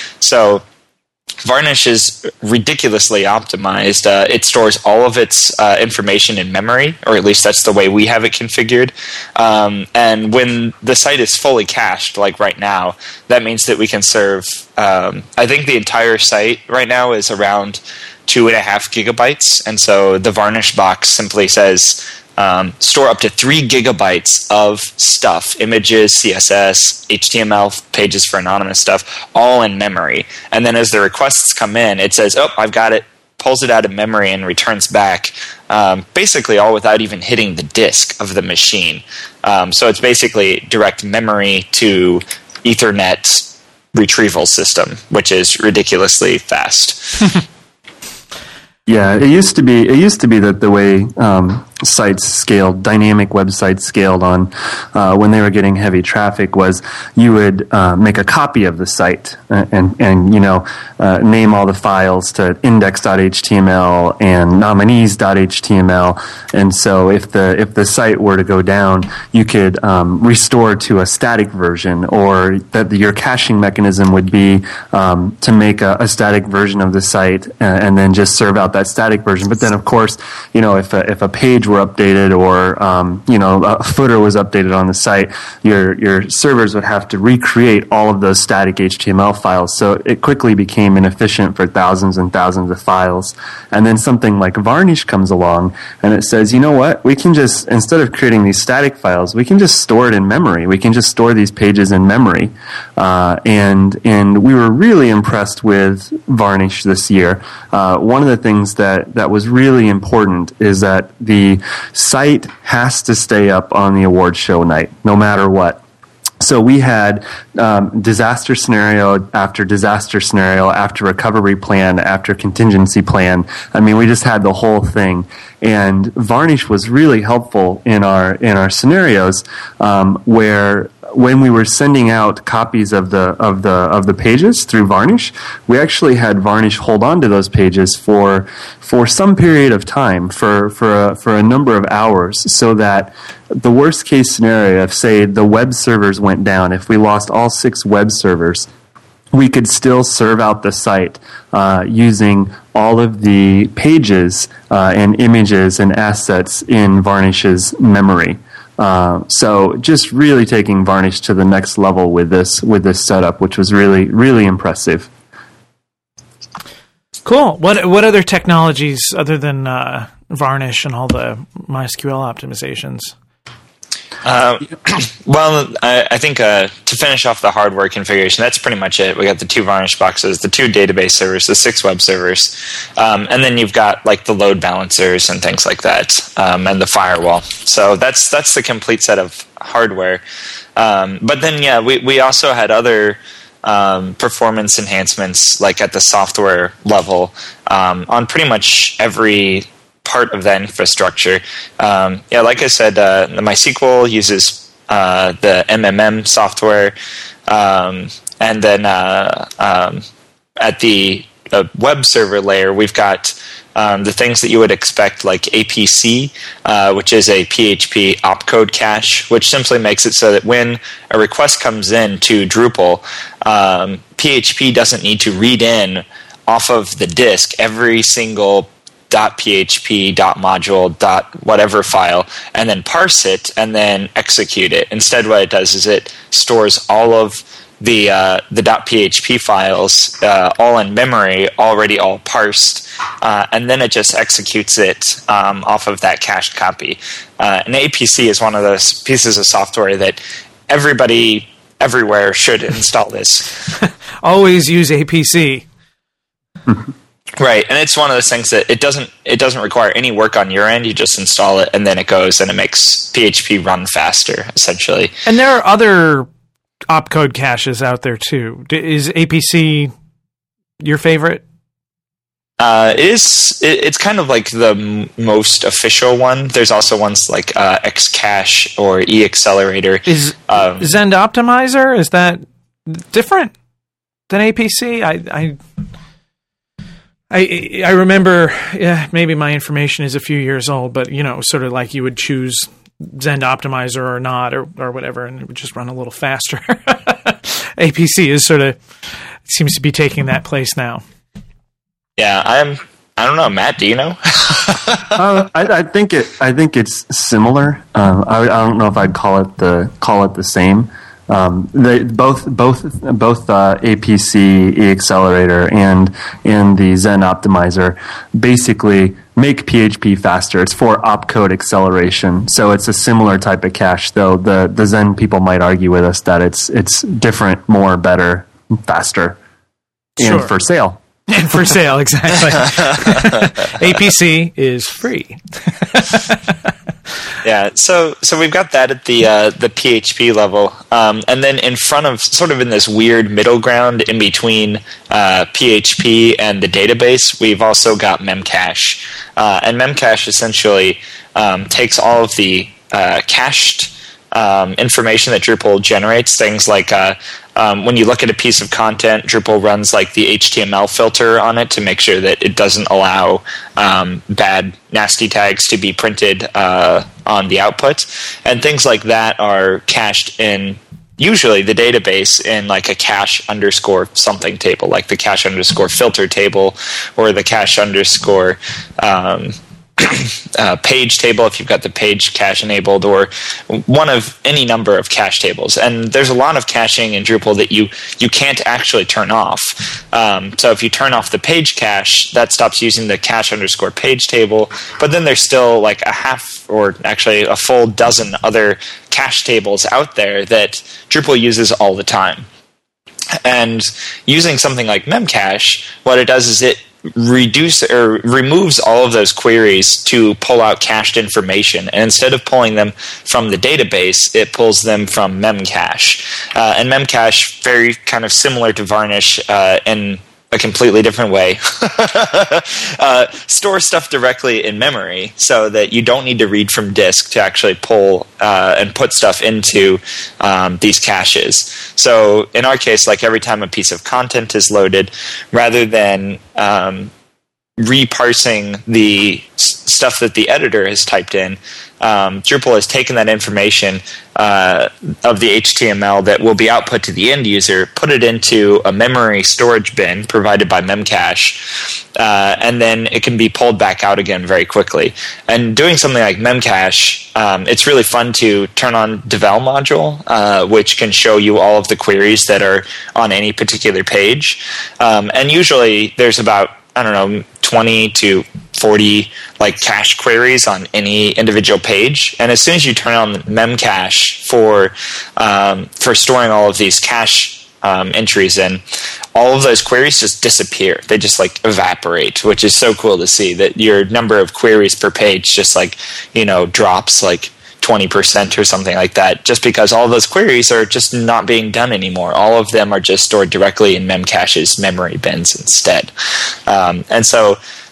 So Varnish is ridiculously optimized. Uh, it stores all of its uh, information in memory, or at least that's the way we have it configured. Um, and when the site is fully cached, like right now, that means that we can serve, um, I think the entire site right now is around two and a half gigabytes. And so the Varnish box simply says, Um, store up to three gigabytes of stuff, images, C S S, H T M L pages for anonymous stuff, all in memory. And then as the requests come in, it says, oh, I've got it, pulls it out of memory and returns back, um, basically all without even hitting the disk of the machine. Um, so it's basically direct memory to Ethernet retrieval system, which is ridiculously fast. Yeah, it used to be. It used to be that the way um, sites scaled, dynamic websites scaled on uh, when they were getting heavy traffic, was you would uh, make a copy of the site and and, and you know uh, name all the files to index dot H T M L and nominees dot H T M L, and so if the if the site were to go down, you could um, restore to a static version, or that your caching mechanism would be um, to make a, a static version of the site and, and then just serve out that static version. But then, of course, you know, if a, if a page were updated, or um, you know, a footer was updated on the site, your your servers would have to recreate all of those static H T M L files. So it quickly became inefficient for thousands and thousands of files. And then something like Varnish comes along, and it says, you know what? We can just, instead of creating these static files, we can just store it in memory. We can just store these pages in memory. Uh, and and we were really impressed with Varnish this year. Uh, one of the things that, that was really important is that the site has to stay up on the award show night, no matter what. So we had um, disaster scenario after disaster scenario, after recovery plan, after contingency plan. I mean, we just had the whole thing. And Varnish was really helpful in our in our scenarios um, where, when we were sending out copies of the of the of the pages through Varnish, we actually had Varnish hold on to those pages for for some period of time, for for a, for a number of hours, so that the worst case scenario, if say the web servers went down, if we lost all six web servers, we could still serve out the site uh, using all of the pages uh, and images and assets in Varnish's memory. Uh, so just really taking Varnish to the next level with this with this setup, which was really really impressive. Cool. What what other technologies other than uh, Varnish and all the MySQL optimizations? Uh, well, I, I think uh, to finish off the hardware configuration, that's pretty much it. We got the two Varnish boxes, the two database servers, the six web servers, um, and then you've got like the load balancers and things like that, um, and the firewall. So that's that's the complete set of hardware. Um, but then, yeah, we, we also had other um, performance enhancements, like at the software level, um, on pretty much every part of that infrastructure. Um, yeah, like I said, uh, the MySQL uses uh, the M M M software, um, and then uh, um, at the uh, web server layer, we've got Um, the things that you would expect, like A P C, uh, which is a P H P opcode cache, which simply makes it so that when a request comes in to Drupal, um, P H P doesn't need to read in off of the disk every single .php, .module, .whatever file, and then parse it and then execute it. Instead, what it does is it stores all of the uh, the .php files uh, all in memory, already all parsed, uh, and then it just executes it um, off of that cached copy. Uh, and A P C is one of those pieces of software that everybody everywhere should install this. Always use A P C. Right, and it's one of those things that it doesn't it doesn't require any work on your end. You just install it, and then it goes and it makes P H P run faster, essentially. And there are other opcode caches out there too. Is A P C your favorite? Uh, it is. It, it's kind of like the m- most official one. There's also ones like uh, Xcache or eAccelerator. Is um, Zend Optimizer, is that different than A P C? I I I, I remember. Yeah, maybe my information is a few years old, but you know, sort of like you would choose Zend Optimizer or not, or or whatever, and it would just run a little faster. A P C is sort of seems to be taking that place now. Yeah, I'm. I don't know, Matt. Do you know? uh, I, I think it. I think it's similar. Um, I, I don't know if I'd call it the call it the same. Um, they both both both uh, A P C, eAccelerator, and and the Zend Optimizer basically make P H P faster. It's for opcode acceleration, so it's a similar type of cache. Though the the Zend people might argue with us that it's it's different, more, better, faster, Sure. and for sale. And for sale, exactly. A P C is free. Yeah, so so we've got that at the uh, the P H P level, um, and then in front of, sort of in this weird middle ground in between uh, P H P and the database, we've also got Memcache, uh, and Memcache essentially um, takes all of the uh, cached um, information that Drupal generates, things like uh, um, when you look at a piece of content, Drupal runs like the H T M L filter on it to make sure that it doesn't allow um, bad, nasty tags to be printed uh, on the output. And things like that are cached in usually the database in like a cache underscore something table, like the cache underscore filter table or the cache underscore um, uh, page table if you've got the page cache enabled, or one of any number of cache tables. And there's a lot of caching in Drupal that you you can't actually turn off. Um, so if you turn off the page cache, that stops using the cache underscore page table. But then there's still like a half, or actually a full dozen other cache tables out there that Drupal uses all the time. And using something like Memcache, what it does is it reduce or removes all of those queries to pull out cached information, and instead of pulling them from the database, it pulls them from Memcache. Uh, and Memcache, very kind of similar to Varnish uh, in a completely different way, uh, store stuff directly in memory so that you don't need to read from disk to actually pull uh, and put stuff into um, these caches. So in our case, like every time a piece of content is loaded, rather than um, reparsing the s- stuff that the editor has typed in, um, Drupal has taken that information uh, of the H T M L that will be output to the end user, put it into a memory storage bin provided by Memcache, uh, and then it can be pulled back out again very quickly. And doing something like Memcache, um, it's really fun to turn on Devel module, uh, which can show you all of the queries that are on any particular page. Um, and usually there's about, I don't know, twenty to forty like cache queries on any individual page, and as soon as you turn on Memcache for um, for storing all of these cache um, entries in, all of those queries just disappear. They just like evaporate, which is so cool to see that your number of queries per page just like, you know, drops like twenty percent or something like that, just because all of those queries are just not being done anymore. All of them are just stored directly in Memcache's memory bins instead. Um, and so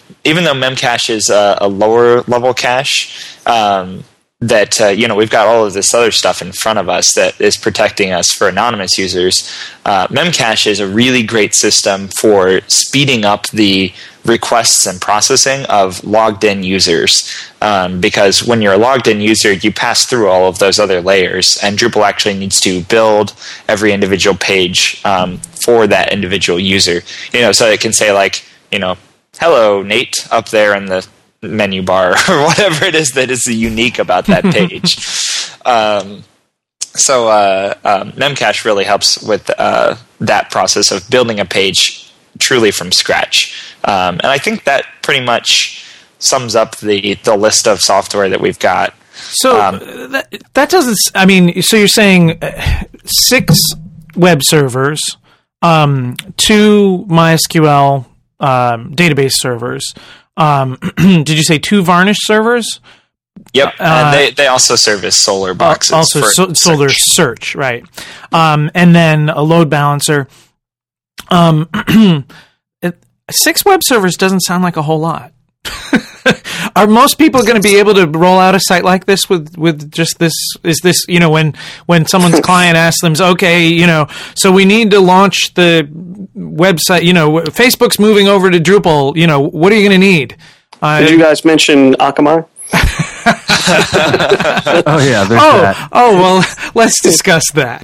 even though Memcache is a, a lower level cache, um, that uh, you know we've got all of this other stuff in front of us that is protecting us for anonymous users. Uh, Memcache is a really great system for speeding up the requests and processing of logged in users, um, because when you're a logged in user, you pass through all of those other layers, and Drupal actually needs to build every individual page um, for that individual user. You know, so it can say like, you know, hello Nate up there in the menu bar or whatever it is that is unique about that page. um, so uh, um, Memcache really helps with uh, that process of building a page truly from scratch. Um, and I think that pretty much sums up the, the list of software that we've got. So um, that, that doesn't, I mean, so you're saying six web servers, um, two MySQL um, database servers. Um, did you say two Varnish servers? Yep, uh, and they, they also service Solr boxes. Also, for so, Solr search. search, right? Um, and then a load balancer. Um, it, six web servers doesn't sound like a whole lot. Are most people going to be able to roll out a site like this with, with just this? Is this, you know, when when someone's client asks them, okay, you know, so we need to launch the website, you know, Facebook's moving over to Drupal, you know, what are you going to need? Uh, Did you guys mention Akamai? Oh yeah, there's oh, that. Oh well, let's discuss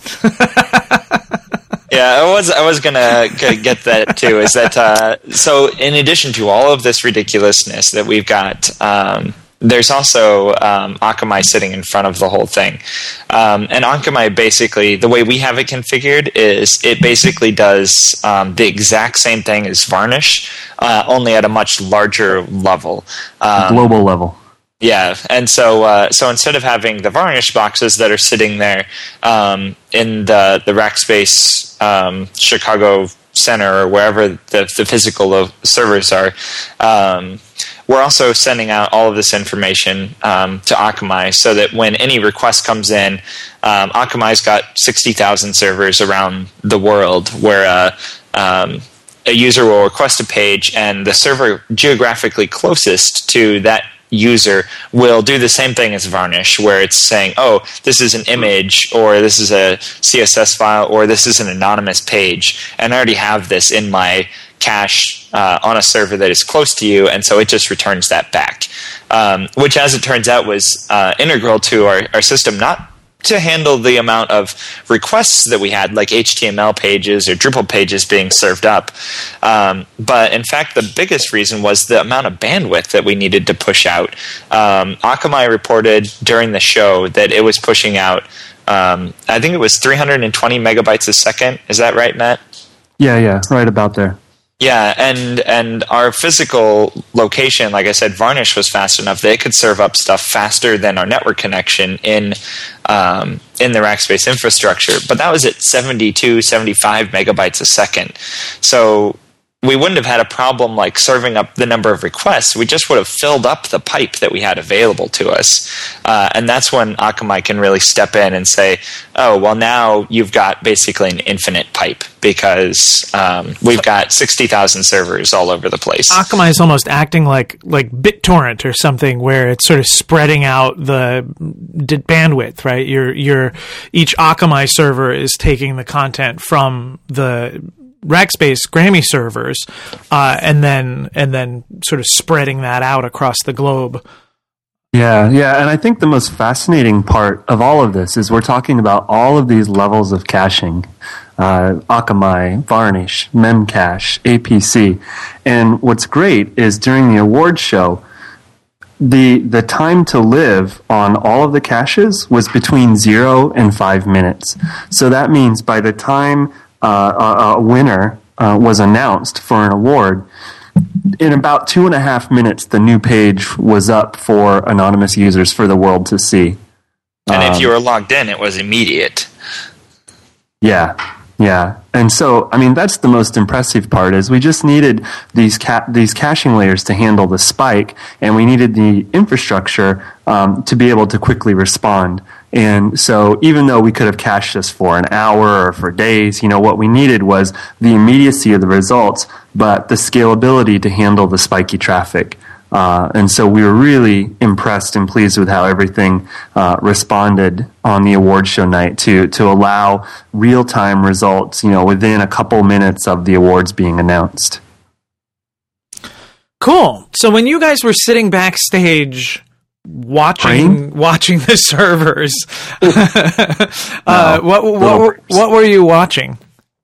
that. Yeah, I was I was gonna get that too. Is that uh, so? In addition to all of this ridiculousness that we've got, um, there's also um, Akamai sitting in front of the whole thing. Um, and Akamai basically, the way we have it configured is it basically does um, the exact same thing as Varnish, uh, only at a much larger level, um, global level. Yeah, and so uh, so instead of having the Varnish boxes that are sitting there um, in the the Rackspace um, Chicago Center or wherever the, the physical lo- servers are, um, we're also sending out all of this information um, to Akamai so that when any request comes in, um, Akamai's got sixty thousand servers around the world where uh, um, a user will request a page and the server geographically closest to that user will do the same thing as Varnish, where it's saying, oh, this is an image, or this is a C S S file, or this is an anonymous page, and I already have this in my cache uh, on a server that is close to you, and so it just returns that back, um, which, as it turns out, was uh, integral to our, our system, not to handle the amount of requests that we had, like H T M L pages or Drupal pages being served up. Um, but in fact, the biggest reason was the amount of bandwidth that we needed to push out. Um, Akamai reported during the show that it was pushing out, um, I think it was three hundred twenty megabytes a second. Is that right, Matt? Yeah, yeah, right about there. Yeah, and and our physical location, like I said, Varnish was fast enough that it could serve up stuff faster than our network connection in um, in the Rackspace infrastructure. But that was at seventy-two, seventy-five megabytes a second. So we wouldn't have had a problem like serving up the number of requests. We just would have filled up the pipe that we had available to us. Uh, and that's when Akamai can really step in and say, oh, well, now you've got basically an infinite pipe because um, we've got sixty thousand servers all over the place. Akamai is almost acting like like BitTorrent or something, where it's sort of spreading out the d- bandwidth, right? Your your each Akamai server is taking the content from the Rackspace Grammy servers, uh, and then and then sort of spreading that out across the globe. Yeah, yeah, and I think the most fascinating part of all of this is we're talking about all of these levels of caching, uh, Akamai, Varnish, Memcache, A P C, and what's great is during the awards show, the the time to live on all of the caches was between zero and five minutes. So that means by the time Uh, a, a winner uh, was announced for an award, in about two and a half minutes, the new page was up for anonymous users for the world to see. And um, if you were logged in, it was immediate. Yeah, Yeah. And so, I mean, that's the most impressive part is we just needed these ca- these caching layers to handle the spike, and we needed the infrastructure um, to be able to quickly respond. And so even though we could have cached this for an hour or for days, you know, what we needed was the immediacy of the results, but the scalability to handle the spiky traffic. Uh, and so we were really impressed and pleased with how everything uh, responded on the award show night to to allow real-time results, you know, within a couple minutes of the awards being announced. Cool. So when you guys were sitting backstage watching Praying? watching the servers, uh, No, what what what were you watching?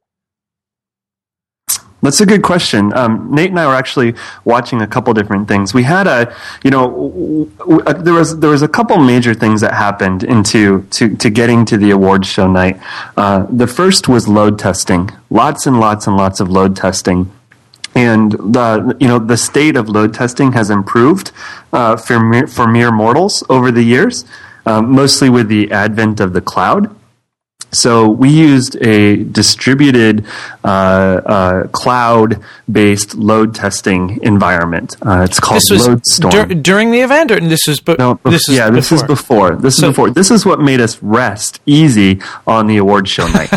That's a good question. Um, Nate and I were actually watching a couple different things. We had a, you know, w- w- uh, there was there was a couple major things that happened into to, to getting to the award show night. Uh, the first was load testing. Lots and lots and lots of load testing. And the you know the state of load testing has improved uh, for mere, for mere mortals over the years, um, mostly with the advent of the cloud. So we used a distributed uh, uh, cloud-based load testing environment. Uh, it's called This was LoadStorm. dur- during the event, or this is but No, bef- this is yeah, this before? is before. This So- is before. This is what made us rest easy on the award show night.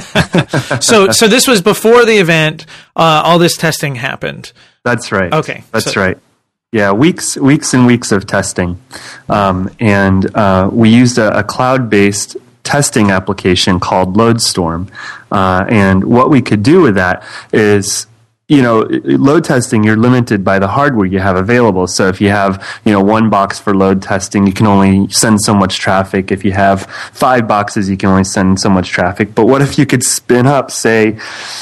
so so this was before the event. Uh, all this testing happened. That's right. Okay, That's so- right. Yeah, weeks, weeks and weeks of testing, um, and uh, we used a, a cloud-based testing application called LoadStorm. Uh, and what we could do with that is, you know, load testing, you're limited by the hardware you have available. So if you have, you know, one box for load testing, you can only send so much traffic. If you have five boxes, you can only send so much traffic. But what if you could spin up, say,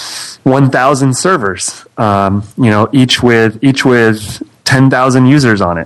one thousand servers, um, you know, each with, each with ten thousand users on it?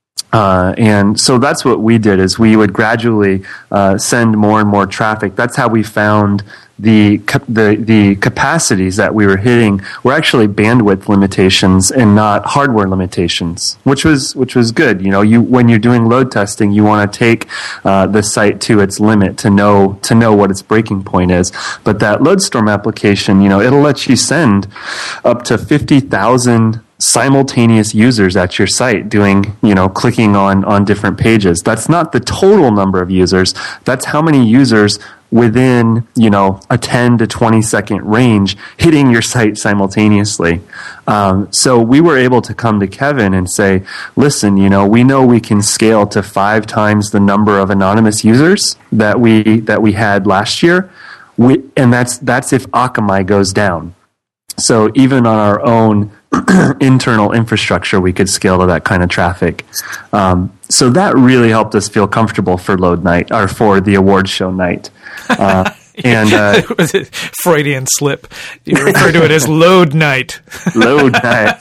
Uh, and so that's what we did is we would gradually uh, send more and more traffic. That's how we found the the the capacities that we were hitting were actually bandwidth limitations and not hardware limitations, which was which was good. You know, you when you're doing load testing, you want to take uh, the site to its limit to know to know what its breaking point is. But that LoadStorm application, you know, it'll let you send up to fifty thousand simultaneous users at your site doing, you know, clicking on, on different pages. That's not the total number of users. That's how many users within, you know, a ten to twenty second range hitting your site simultaneously. Um, so we were able to come to Kevin and say, listen, you know, we know we can scale to five times the number of anonymous users that we, that we had last year. We, and that's, that's if Akamai goes down. So even on our own internal infrastructure, we could scale to that kind of traffic. Um, so that really helped us feel comfortable for load night or for the award show night. Uh, and uh, Was it Freudian slip? You refer to it as load night. load night.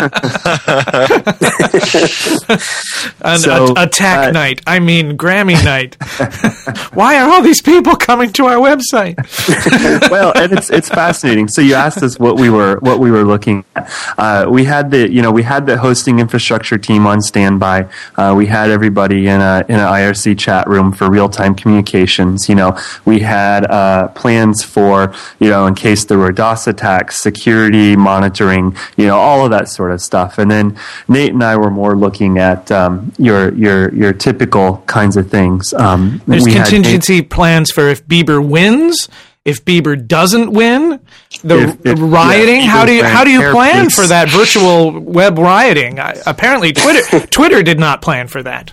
An So, a- attack uh, night. I mean Grammy night. Why are all these people coming to our website? Well, and it's it's fascinating. So you asked us what we were what we were looking at. Uh, we had the you know we had the hosting infrastructure team on standby. Uh, we had everybody in a in an I R C chat room for real time communications. You know, we had uh, plans for you know in case there were DOS attacks, security monitoring, you know, all of that sort of stuff. And then Nate and I were more looking at um, your your your typical kinds of things. Um, There's we had contingency plans for if Bieber wins. If Bieber doesn't win, the If- if- rioting. yeah, how do you Bieber how do you ran plan hairpiece. for that virtual web rioting? I, apparently, Twitter Twitter did not plan for that.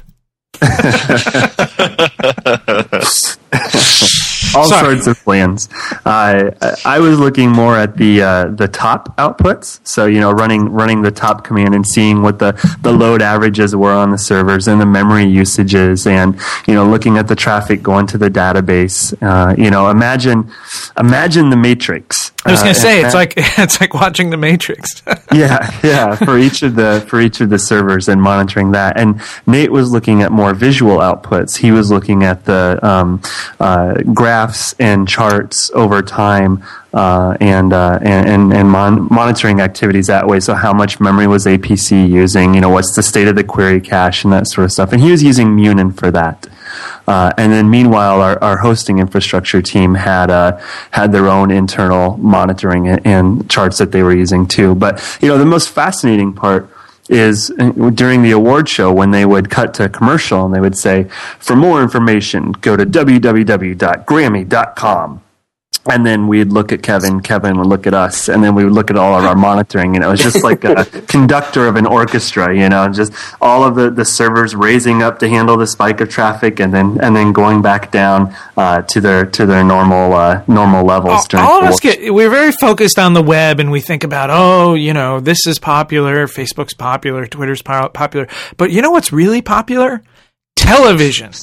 all Sorry. sorts of plans. Uh, I was looking more at the uh, the top outputs. So you know, running running the top command and seeing what the, the load averages were on the servers and the memory usages, and you know, looking at the traffic going to the database. Uh, you know, imagine imagine the matrix. I was going to Uh, say and it's that- like it's like watching The Matrix. yeah, yeah, for each of the for each of the servers and monitoring that. And Nate was looking at more visual outputs. He was looking at the um, uh, graphs and charts over time, uh, and, uh, and and and mon- monitoring activities that way. So how much memory was A P C using? You know, what's the state of the query cache and that sort of stuff. And he was using Munin for that. Uh, and then meanwhile, our, our hosting infrastructure team had uh, had their own internal monitoring and, and charts that they were using too. But, you know, the most fascinating part is during the award show when they would cut to commercial and they would say, for more information, go to w w w dot grammy dot com. And then we'd look at Kevin, Kevin would look at us, and then we would look at all of our monitoring, and it was just like a conductor of an orchestra, you know, just all of the, the servers raising up to handle the spike of traffic, and then and then going back down uh, to their to their normal uh, normal levels. All, all of us get we're very focused on the web, and we think about, oh, you know, this is popular, Facebook's popular, Twitter's po- popular, but you know what's really popular? Television.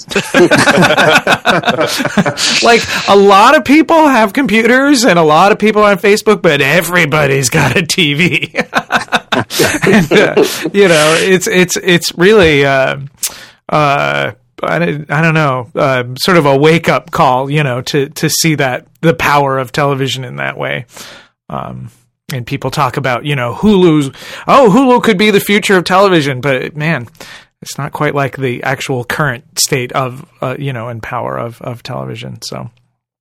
Like, a lot of people have computers and a lot of people on Facebook, but everybody's got a T V. And, uh, you know, it's it's it's really uh, uh, I, I don't know, uh, sort of a wake up call, you know, to to see that the power of television in that way. Um, and people talk about, you know, Hulu's. Oh, Hulu could be the future of television, but man, it's not quite like the actual current state of, uh, you know, and power of, of television. So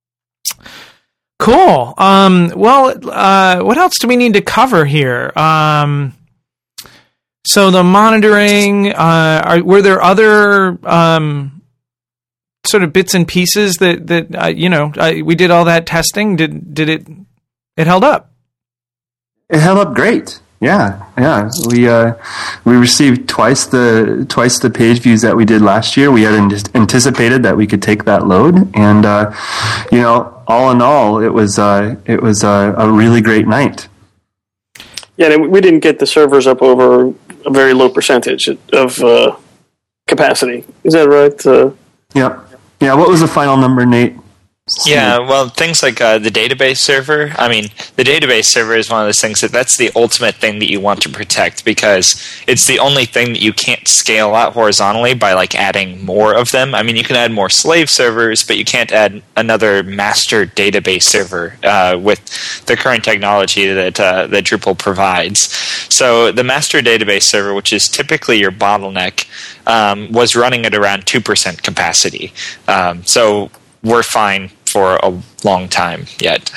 cool. Um, well, uh, what else do we need to cover here? Um, so the monitoring, uh, are, were there other, um, sort of bits and pieces that, that, uh, you know, uh, we did all that testing. Did, did it, it held up? It held up great. Yeah, yeah. We uh, we received twice the twice the page views that we did last year. We had anticipated that we could take that load, and uh, you know, all in all, it was uh, it was uh, a really great night. Yeah, and we didn't get the servers up over a very low percentage of uh, capacity. Is that right? Uh, yeah, yeah. What was the final number, Nate? Yeah, well, things like uh, the database server. I mean, the database server is one of those things that that's the ultimate thing that you want to protect because it's the only thing that you can't scale out horizontally by like adding more of them. I mean, you can add more slave servers, but you can't add another master database server uh, with the current technology that uh, that Drupal provides. So the master database server, which is typically your bottleneck, um, was running at around two percent capacity. Um, so we're fine for a long time yet.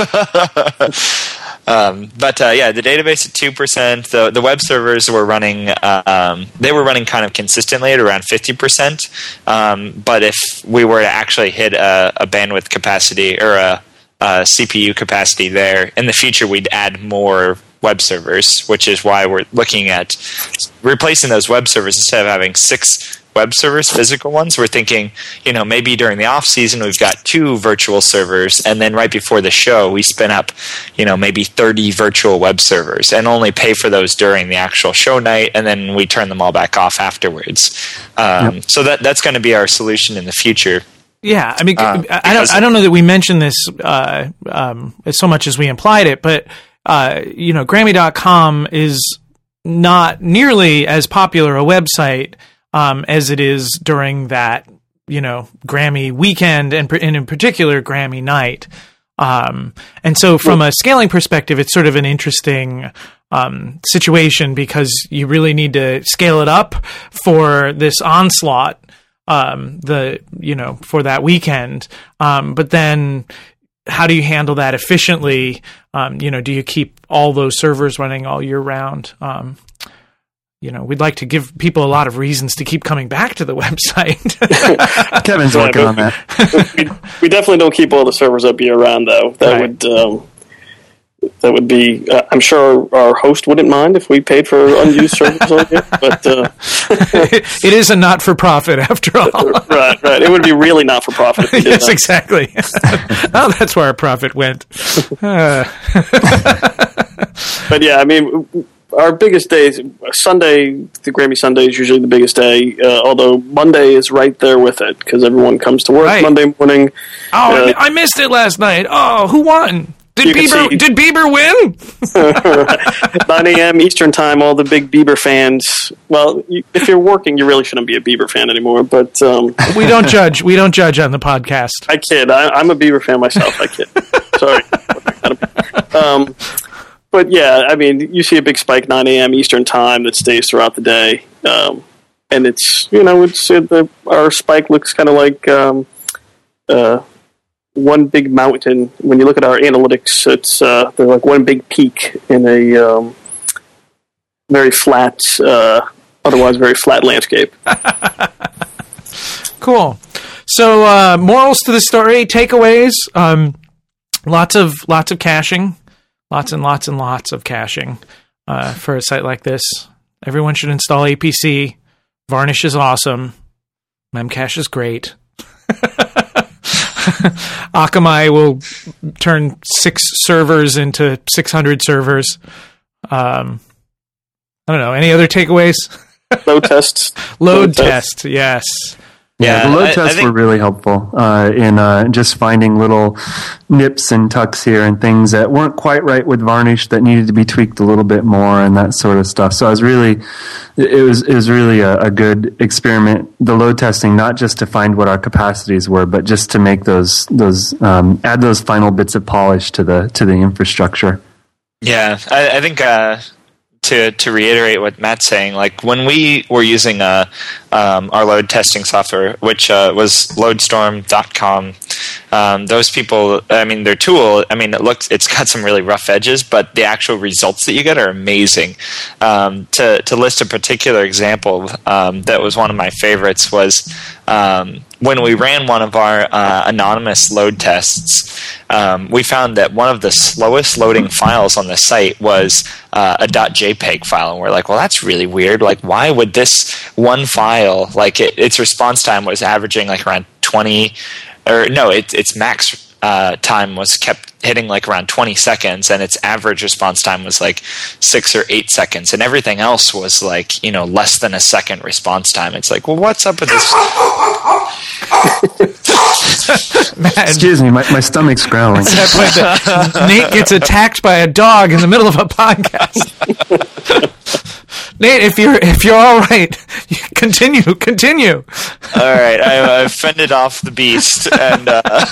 um, but uh, yeah, the database at two percent. The the web servers were running. Uh, um, they were running kind of consistently at around fifty percent. Um, but if we were to actually hit a, a bandwidth capacity or a, a C P U capacity there in the future, we'd add more web servers, which is why we're looking at replacing those web servers instead of having six web servers, physical ones. We're thinking, you know, maybe during the off season we've got two virtual servers, and then right before the show we spin up, you know, maybe thirty virtual web servers, and only pay for those during the actual show night, and then we turn them all back off afterwards. Um, yep. So that that's going to be our solution in the future. Yeah, I mean, uh, I don't, I don't know that we mentioned this uh, um, so much as we implied it, but uh, you know, Grammy dot com is not nearly as popular a website Um, as it is during that, you know, Grammy weekend and, and in particular Grammy night. Um, and so from a scaling perspective, it's sort of an interesting um, situation because you really need to scale it up for this onslaught, um, the, you know, for that weekend. Um, but then how do you handle that efficiently? Um, you know, do you keep all those servers running all year round? Um, You know, we'd like to give people a lot of reasons to keep coming back to the website. Kevin's yeah, working on that. we, we definitely don't keep all the servers up year round, though. That right. would um, that would be. Uh, I'm sure our host wouldn't mind if we paid for unused servers on here, but uh, it is a not for profit after all. right, right. It would be really not for profit. If we did yes, that. Exactly. Oh, that's where our profit went. Uh. But yeah, I mean. Our biggest days, Sunday, the Grammy Sunday is usually the biggest day, uh, although Monday is right there with it because everyone comes to work right. Monday morning. Oh, uh, I missed it last night. Oh, who won? Did Bieber see, Did Bieber win? nine a.m. Eastern time, all the big Bieber fans. Well, you, if you're working, you really shouldn't be a Bieber fan anymore, but... Um, we don't judge. We don't judge on the podcast. I kid. I, I'm a Bieber fan myself. I kid. Sorry. Um... But yeah, I mean, you see a big spike nine a.m. Eastern time that stays throughout the day. Um, and it's you know it's uh, the our spike looks kind of like um, uh, one big mountain. When you look at our analytics, it's uh, they're like one big peak in a um, very flat, uh, otherwise very flat landscape. Cool. So, uh, morals to the story, takeaways. Um, lots of lots of caching, lots and lots and lots of caching uh, for a site like this. Everyone should install A P C. Varnish is awesome. Memcache is great. Akamai will turn six servers into six hundred servers. Um, I don't know. Any other takeaways? Load tests. Load, Load test. test. Yes. Yeah, Yeah, the load I- I tests think- were really helpful uh, in uh, just finding little nips and tucks here and things that weren't quite right with Varnish that needed to be tweaked a little bit more and that sort of stuff. So I was really, it was it was really a, a good experiment. The load testing, not just to find what our capacities were, but just to make those those um, add those final bits of polish to the to the infrastructure. Yeah, I, I think uh, to to reiterate what Matt's saying, like when we were using uh, um, our load testing software, which uh, was loadstorm dot com, um, those people, I mean, their tool, I mean, it looks, it's got some really rough edges, but the actual results that you get are amazing. Um, to to list a particular example um, that was one of my favorites was um, when we ran one of our uh, anonymous load tests. Um, we found that one of the slowest loading files on the site was uh, a .jpeg file, and we're like, well, that's really weird. Like, why would this one file, like, it, its response time was averaging like around twenty, or no, it, its max uh, time was kept hitting like around twenty seconds, and its average response time was like six or eight seconds, and everything else was like, you know, less than a second response time. It's like, well, what's up with this? Man, Excuse me, my, my stomach's growling. that point that Nate gets attacked by a dog in the middle of a podcast. Nate, if you're if you're all right, you continue, continue. All right, I, I fended off the beast, and uh,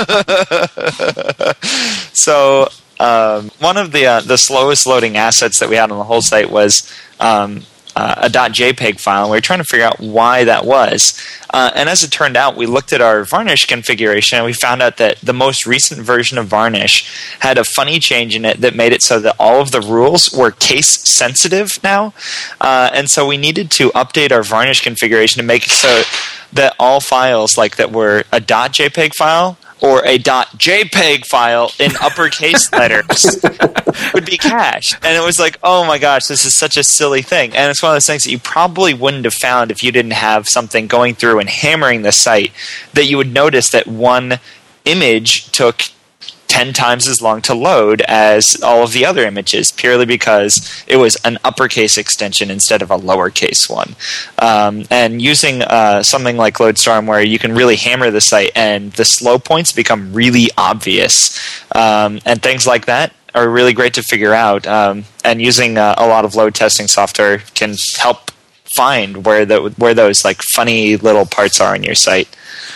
so um, one of the uh, the slowest loading assets that we had on the whole site was um, uh, a .jpeg file, and we were trying to figure out why that was. Uh, and as it turned out, we looked at our Varnish configuration, and we found out that the most recent version of Varnish had a funny change in it that made it so that all of the rules were case sensitive now. Uh, and so we needed to update our Varnish configuration to make it so that all files like that were a .jpeg file or a .jpeg file in uppercase letters would be cached. And it was like, oh my gosh, this is such a silly thing. And it's one of those things that you probably wouldn't have found if you didn't have something going through and hammering the site, that you would notice that one image took ten times as long to load as all of the other images, purely because it was an uppercase extension instead of a lowercase one. Um, and using uh, something like Loadstorm, where you can really hammer the site and the slow points become really obvious, um, and things like that are really great to figure out. Um, and using uh, a lot of load testing software can help find where the where those like funny little parts are in your site.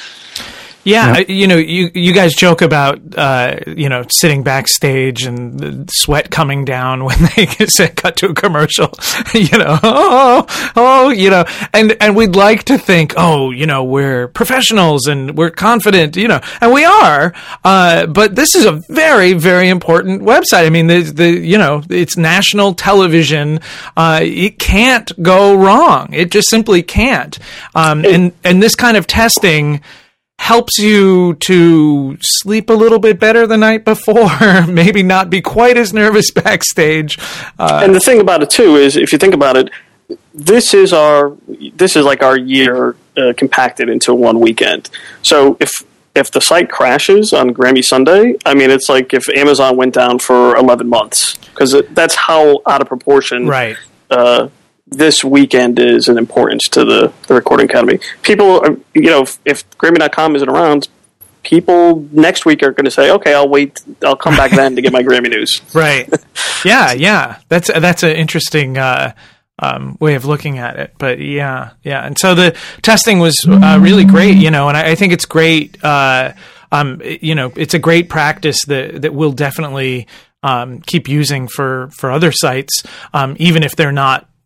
Yeah, I, you know, you you guys joke about uh, you know, sitting backstage and the sweat coming down when they get cut to a commercial. You know, oh, oh, you know, and and we'd like to think, oh, you know, we're professionals and we're confident, you know, and we are. Uh, but this is a very, very important website. I mean, the the you know, it's national television. Uh, it can't go wrong. It just simply can't. Um, and and this kind of testing helps you to sleep a little bit better the night before, maybe not be quite as nervous backstage. Uh, And the thing about it too is, if you think about it, this is our this is like our year uh, compacted into one weekend. So if if the site crashes on Grammy Sunday, I mean, it's like if Amazon went down for eleven months, because that's how out of proportion right. uh, this weekend is in importance to the, the Recording Academy. People, are, you know, if, if Grammy dot com isn't around, people next week are going to say, okay, I'll wait, I'll come back then to get my Grammy news. Right. Yeah, yeah. That's that's an interesting uh, um, way of looking at it. But yeah, yeah. And so the testing was uh, really great, you know, and I, I think it's great. Uh, um, you know, it's a great practice that that we'll definitely um, keep using for for other sites, um, even if they're not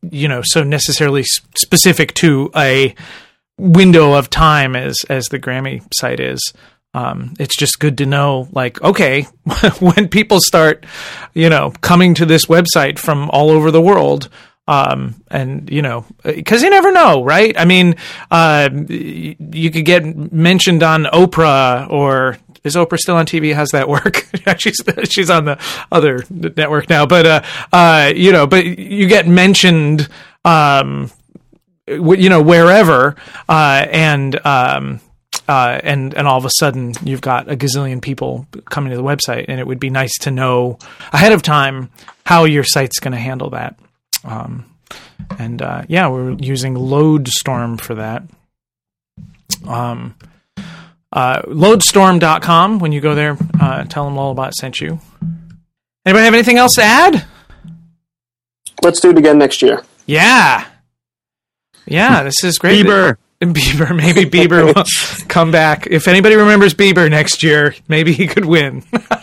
you know, so necessarily s- specific to a window of time as as the Grammy site is. Um, it's just good to know, like, okay, when people start, you know, coming to this website from all over the world, um, and, you know, because you never know, right? I mean, uh, you could get mentioned on Oprah, or is Oprah still on T V? How's that work? she's she's on the other network now, but uh, uh, you know, but you get mentioned, um, you know, wherever, uh, and um. Uh, and, and all of a sudden you've got a gazillion people coming to the website, and it would be nice to know ahead of time how your site's going to handle that. Um, and, uh, yeah, we're using Loadstorm for that. Um, uh, loadstorm dot com. When you go there, uh, tell them Lullabot sent you. Anybody have anything else to add? Let's do it again next year. Yeah. Yeah, this is great. Bieber. Bieber, maybe Bieber will come back. If anybody remembers Bieber next year, maybe he could win.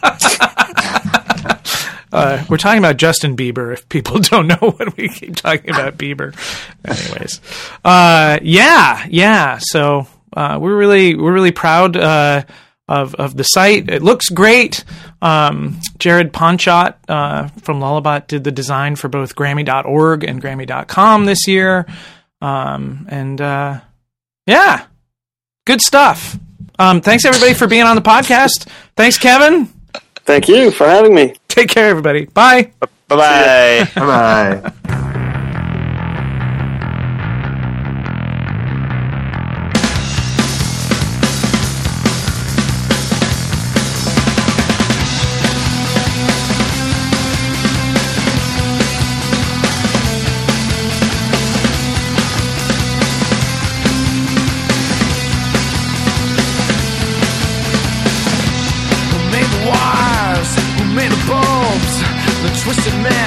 uh, we're talking about Justin Bieber, if people don't know when we keep talking about Bieber. Anyways, uh, yeah, yeah. So uh, we're really we're really proud uh, of of the site. It looks great. Um, Jared Ponchot uh, from Lullabot did the design for both Grammy dot org and Grammy dot com this year, um, and. Uh, Yeah, good stuff. Um, thanks, everybody, for being on the podcast. Thanks, Kevin. Thank you for having me. Take care, everybody. Bye. Bye-bye. Bye-bye. Twisted man